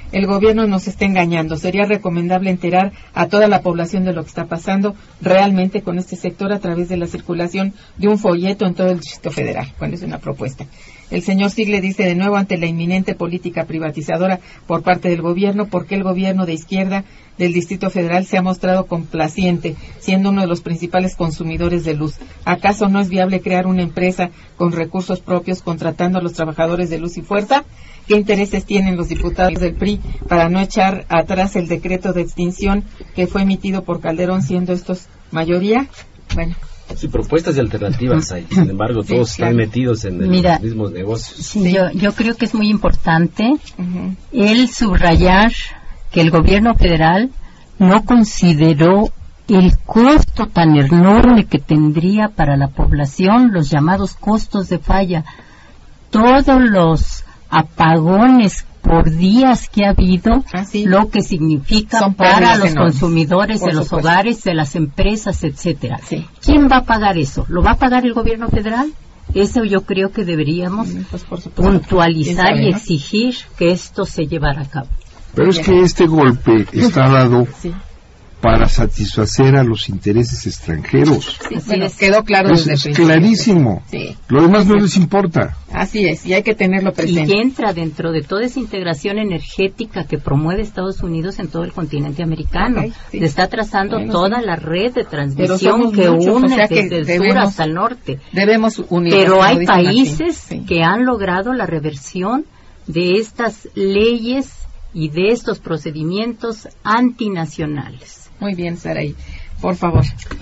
el gobierno nos está engañando. Sería recomendable enterar a toda la población de lo que está pasando realmente con este sector a través de la circulación de un folleto en todo el Distrito Federal. Bueno, es una propuesta. El señor Sigle dice de nuevo, ante la inminente política privatizadora por parte del gobierno, ¿por qué el gobierno de izquierda del Distrito Federal se ha mostrado complaciente, siendo uno de los principales consumidores de luz? ¿Acaso no es viable crear una empresa con recursos propios contratando a los trabajadores de Luz y Fuerza? ¿Qué intereses tienen los diputados del P R I para no echar atrás el decreto de extinción que fue emitido por Calderón, siendo estos mayoría? Bueno. Sí, propuestas y alternativas hay. Sin embargo, sí, todos claro. están metidos en el, Mira, los mismos negocios. Sí, sí. Yo, yo creo que es muy importante uh-huh. el subrayar que el gobierno federal no consideró el costo tan enorme que tendría para la población, los llamados costos de falla. Todos los apagones por días que ha habido, ah, sí. lo que significa Son para los enormes. consumidores por de los supuesto. hogares, de las empresas, etcétera. Sí. ¿Quién va a pagar eso? ¿Lo va a pagar el gobierno federal? Eso yo creo que deberíamos pues puntualizar sabe, y ¿no? exigir que esto se llevara a cabo. Pero es que este golpe está dado sí. para satisfacer a los intereses extranjeros. Sí, bueno, quedó claro desde el principio. Es clarísimo. Sí. Lo demás no les importa. Así es, y hay que tenerlo presente. Y entra dentro de toda esa integración energética que promueve Estados Unidos en todo el continente americano. Okay, sí. Le está trazando bueno, toda sí. la red de transmisión que muchos, une o sea que desde el sur hasta el norte. Debemos unir. Pero hay países sí. que han logrado la reversión de estas leyes y de estos procedimientos antinacionales. Muy bien, Saraí. Por favor.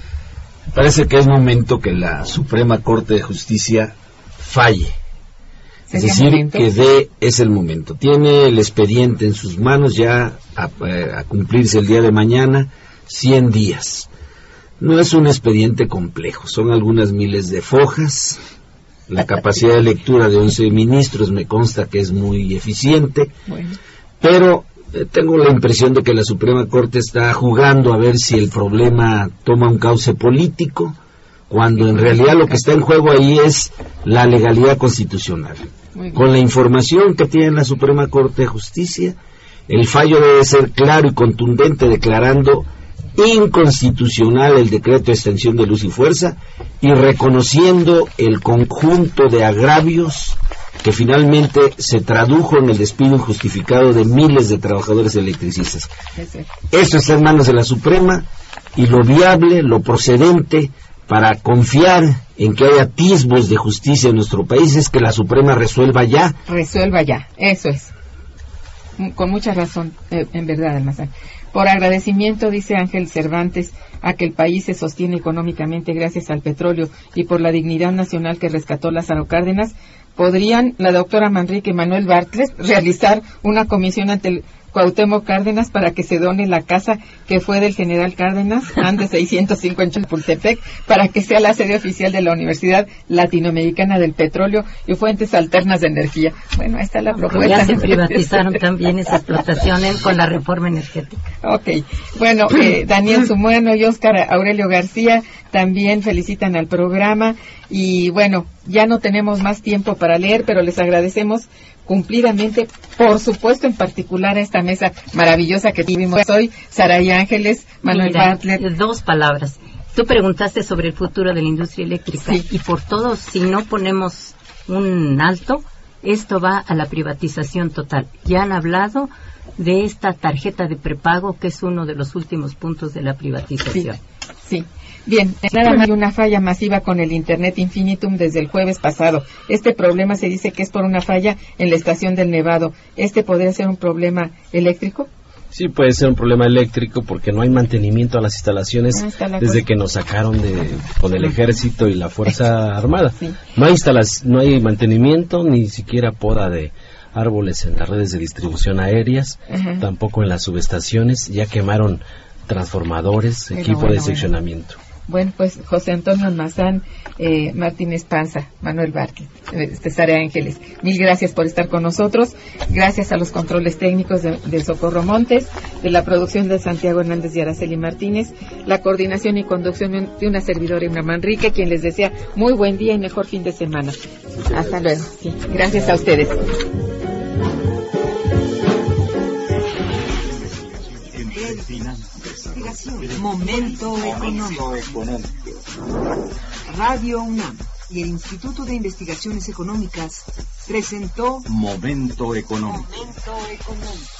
Parece que es momento que la Suprema Corte de Justicia falle. Es decir, momento? que dé, es el momento. Tiene el expediente en sus manos ya a, a cumplirse el día de mañana, cien días. No es un expediente complejo, son algunas miles de fojas. La capacidad de lectura de once ministros me consta que es muy eficiente. Bueno. Pero eh, tengo la impresión de que la Suprema Corte está jugando a ver si el problema toma un cauce político, cuando en realidad lo que está en juego ahí es la legalidad constitucional. Con la información que tiene la Suprema Corte de Justicia, el fallo debe ser claro y contundente, declarando inconstitucional el decreto de extensión de Luz y Fuerza y reconociendo el conjunto de agravios que finalmente se tradujo en el despido injustificado de miles de trabajadores electricistas. Esto está en manos de la Suprema, y lo viable, lo procedente para confiar en que haya atisbos de justicia en nuestro país es que la Suprema resuelva ya. Resuelva ya, eso es. Con mucha razón, eh, en verdad, Almazán. Por agradecimiento, dice Ángel Cervantes, a que el país se sostiene económicamente gracias al petróleo y por la dignidad nacional que rescató Lázaro Cárdenas, ¿podrían la doctora Manrique y Manuel Bartlett realizar una comisión ante el Cuauhtémoc Cárdenas para que se done la casa que fue del general Cárdenas, antes seiscientos cincuenta en Pultepec, para que sea la sede oficial de la Universidad Latinoamericana del Petróleo y Fuentes Alternas de Energía? Bueno, ahí está la propuesta. Ya se privatizaron también esa explotación con la reforma energética. Ok, bueno, eh, Daniel Sumueno y Óscar Aurelio García también felicitan al programa, y bueno, ya no tenemos más tiempo para leer, pero les agradecemos cumplidamente, por supuesto, en particular a esta mesa maravillosa que tuvimos hoy, Saraí Ángeles, Manuel Mira, Bartlett. Dos palabras. Tú preguntaste sobre el futuro de la industria eléctrica, sí. y por todo, si no ponemos un alto, esto va a la privatización total. Ya han hablado de esta tarjeta de prepago, que es uno de los últimos puntos de la privatización. Sí, sí. Bien, nada más hay una falla masiva con el Internet Infinitum desde el jueves pasado. Este problema se dice que es por una falla en la estación del Nevado. ¿Este podría ser un problema eléctrico? Sí, puede ser un problema eléctrico porque no hay mantenimiento a las instalaciones ah, la desde cosa. que nos sacaron de con el ejército y la Fuerza Armada. Sí. No hay instalas, no hay mantenimiento, ni siquiera poda de árboles en las redes de distribución aéreas, Ajá. tampoco en las subestaciones. Ya quemaron transformadores, Pero equipo bueno, de seccionamiento. Bueno. Bueno, pues José Antonio Almazán, eh, Martínez Panza, Manuel Bartlett, este, Saraí Ángeles, mil gracias por estar con nosotros. Gracias a los controles técnicos de, de Socorro Montes, de la producción de Santiago Hernández y Araceli Martínez, la coordinación y conducción de una servidora, Irma Manrique, quien les desea muy buen día y mejor fin de semana. Hasta luego. Sí, gracias a ustedes. presentación. Momento económico. Radio UNAM y el Instituto de Investigaciones Económicas presentó Momento económico. Momento económico.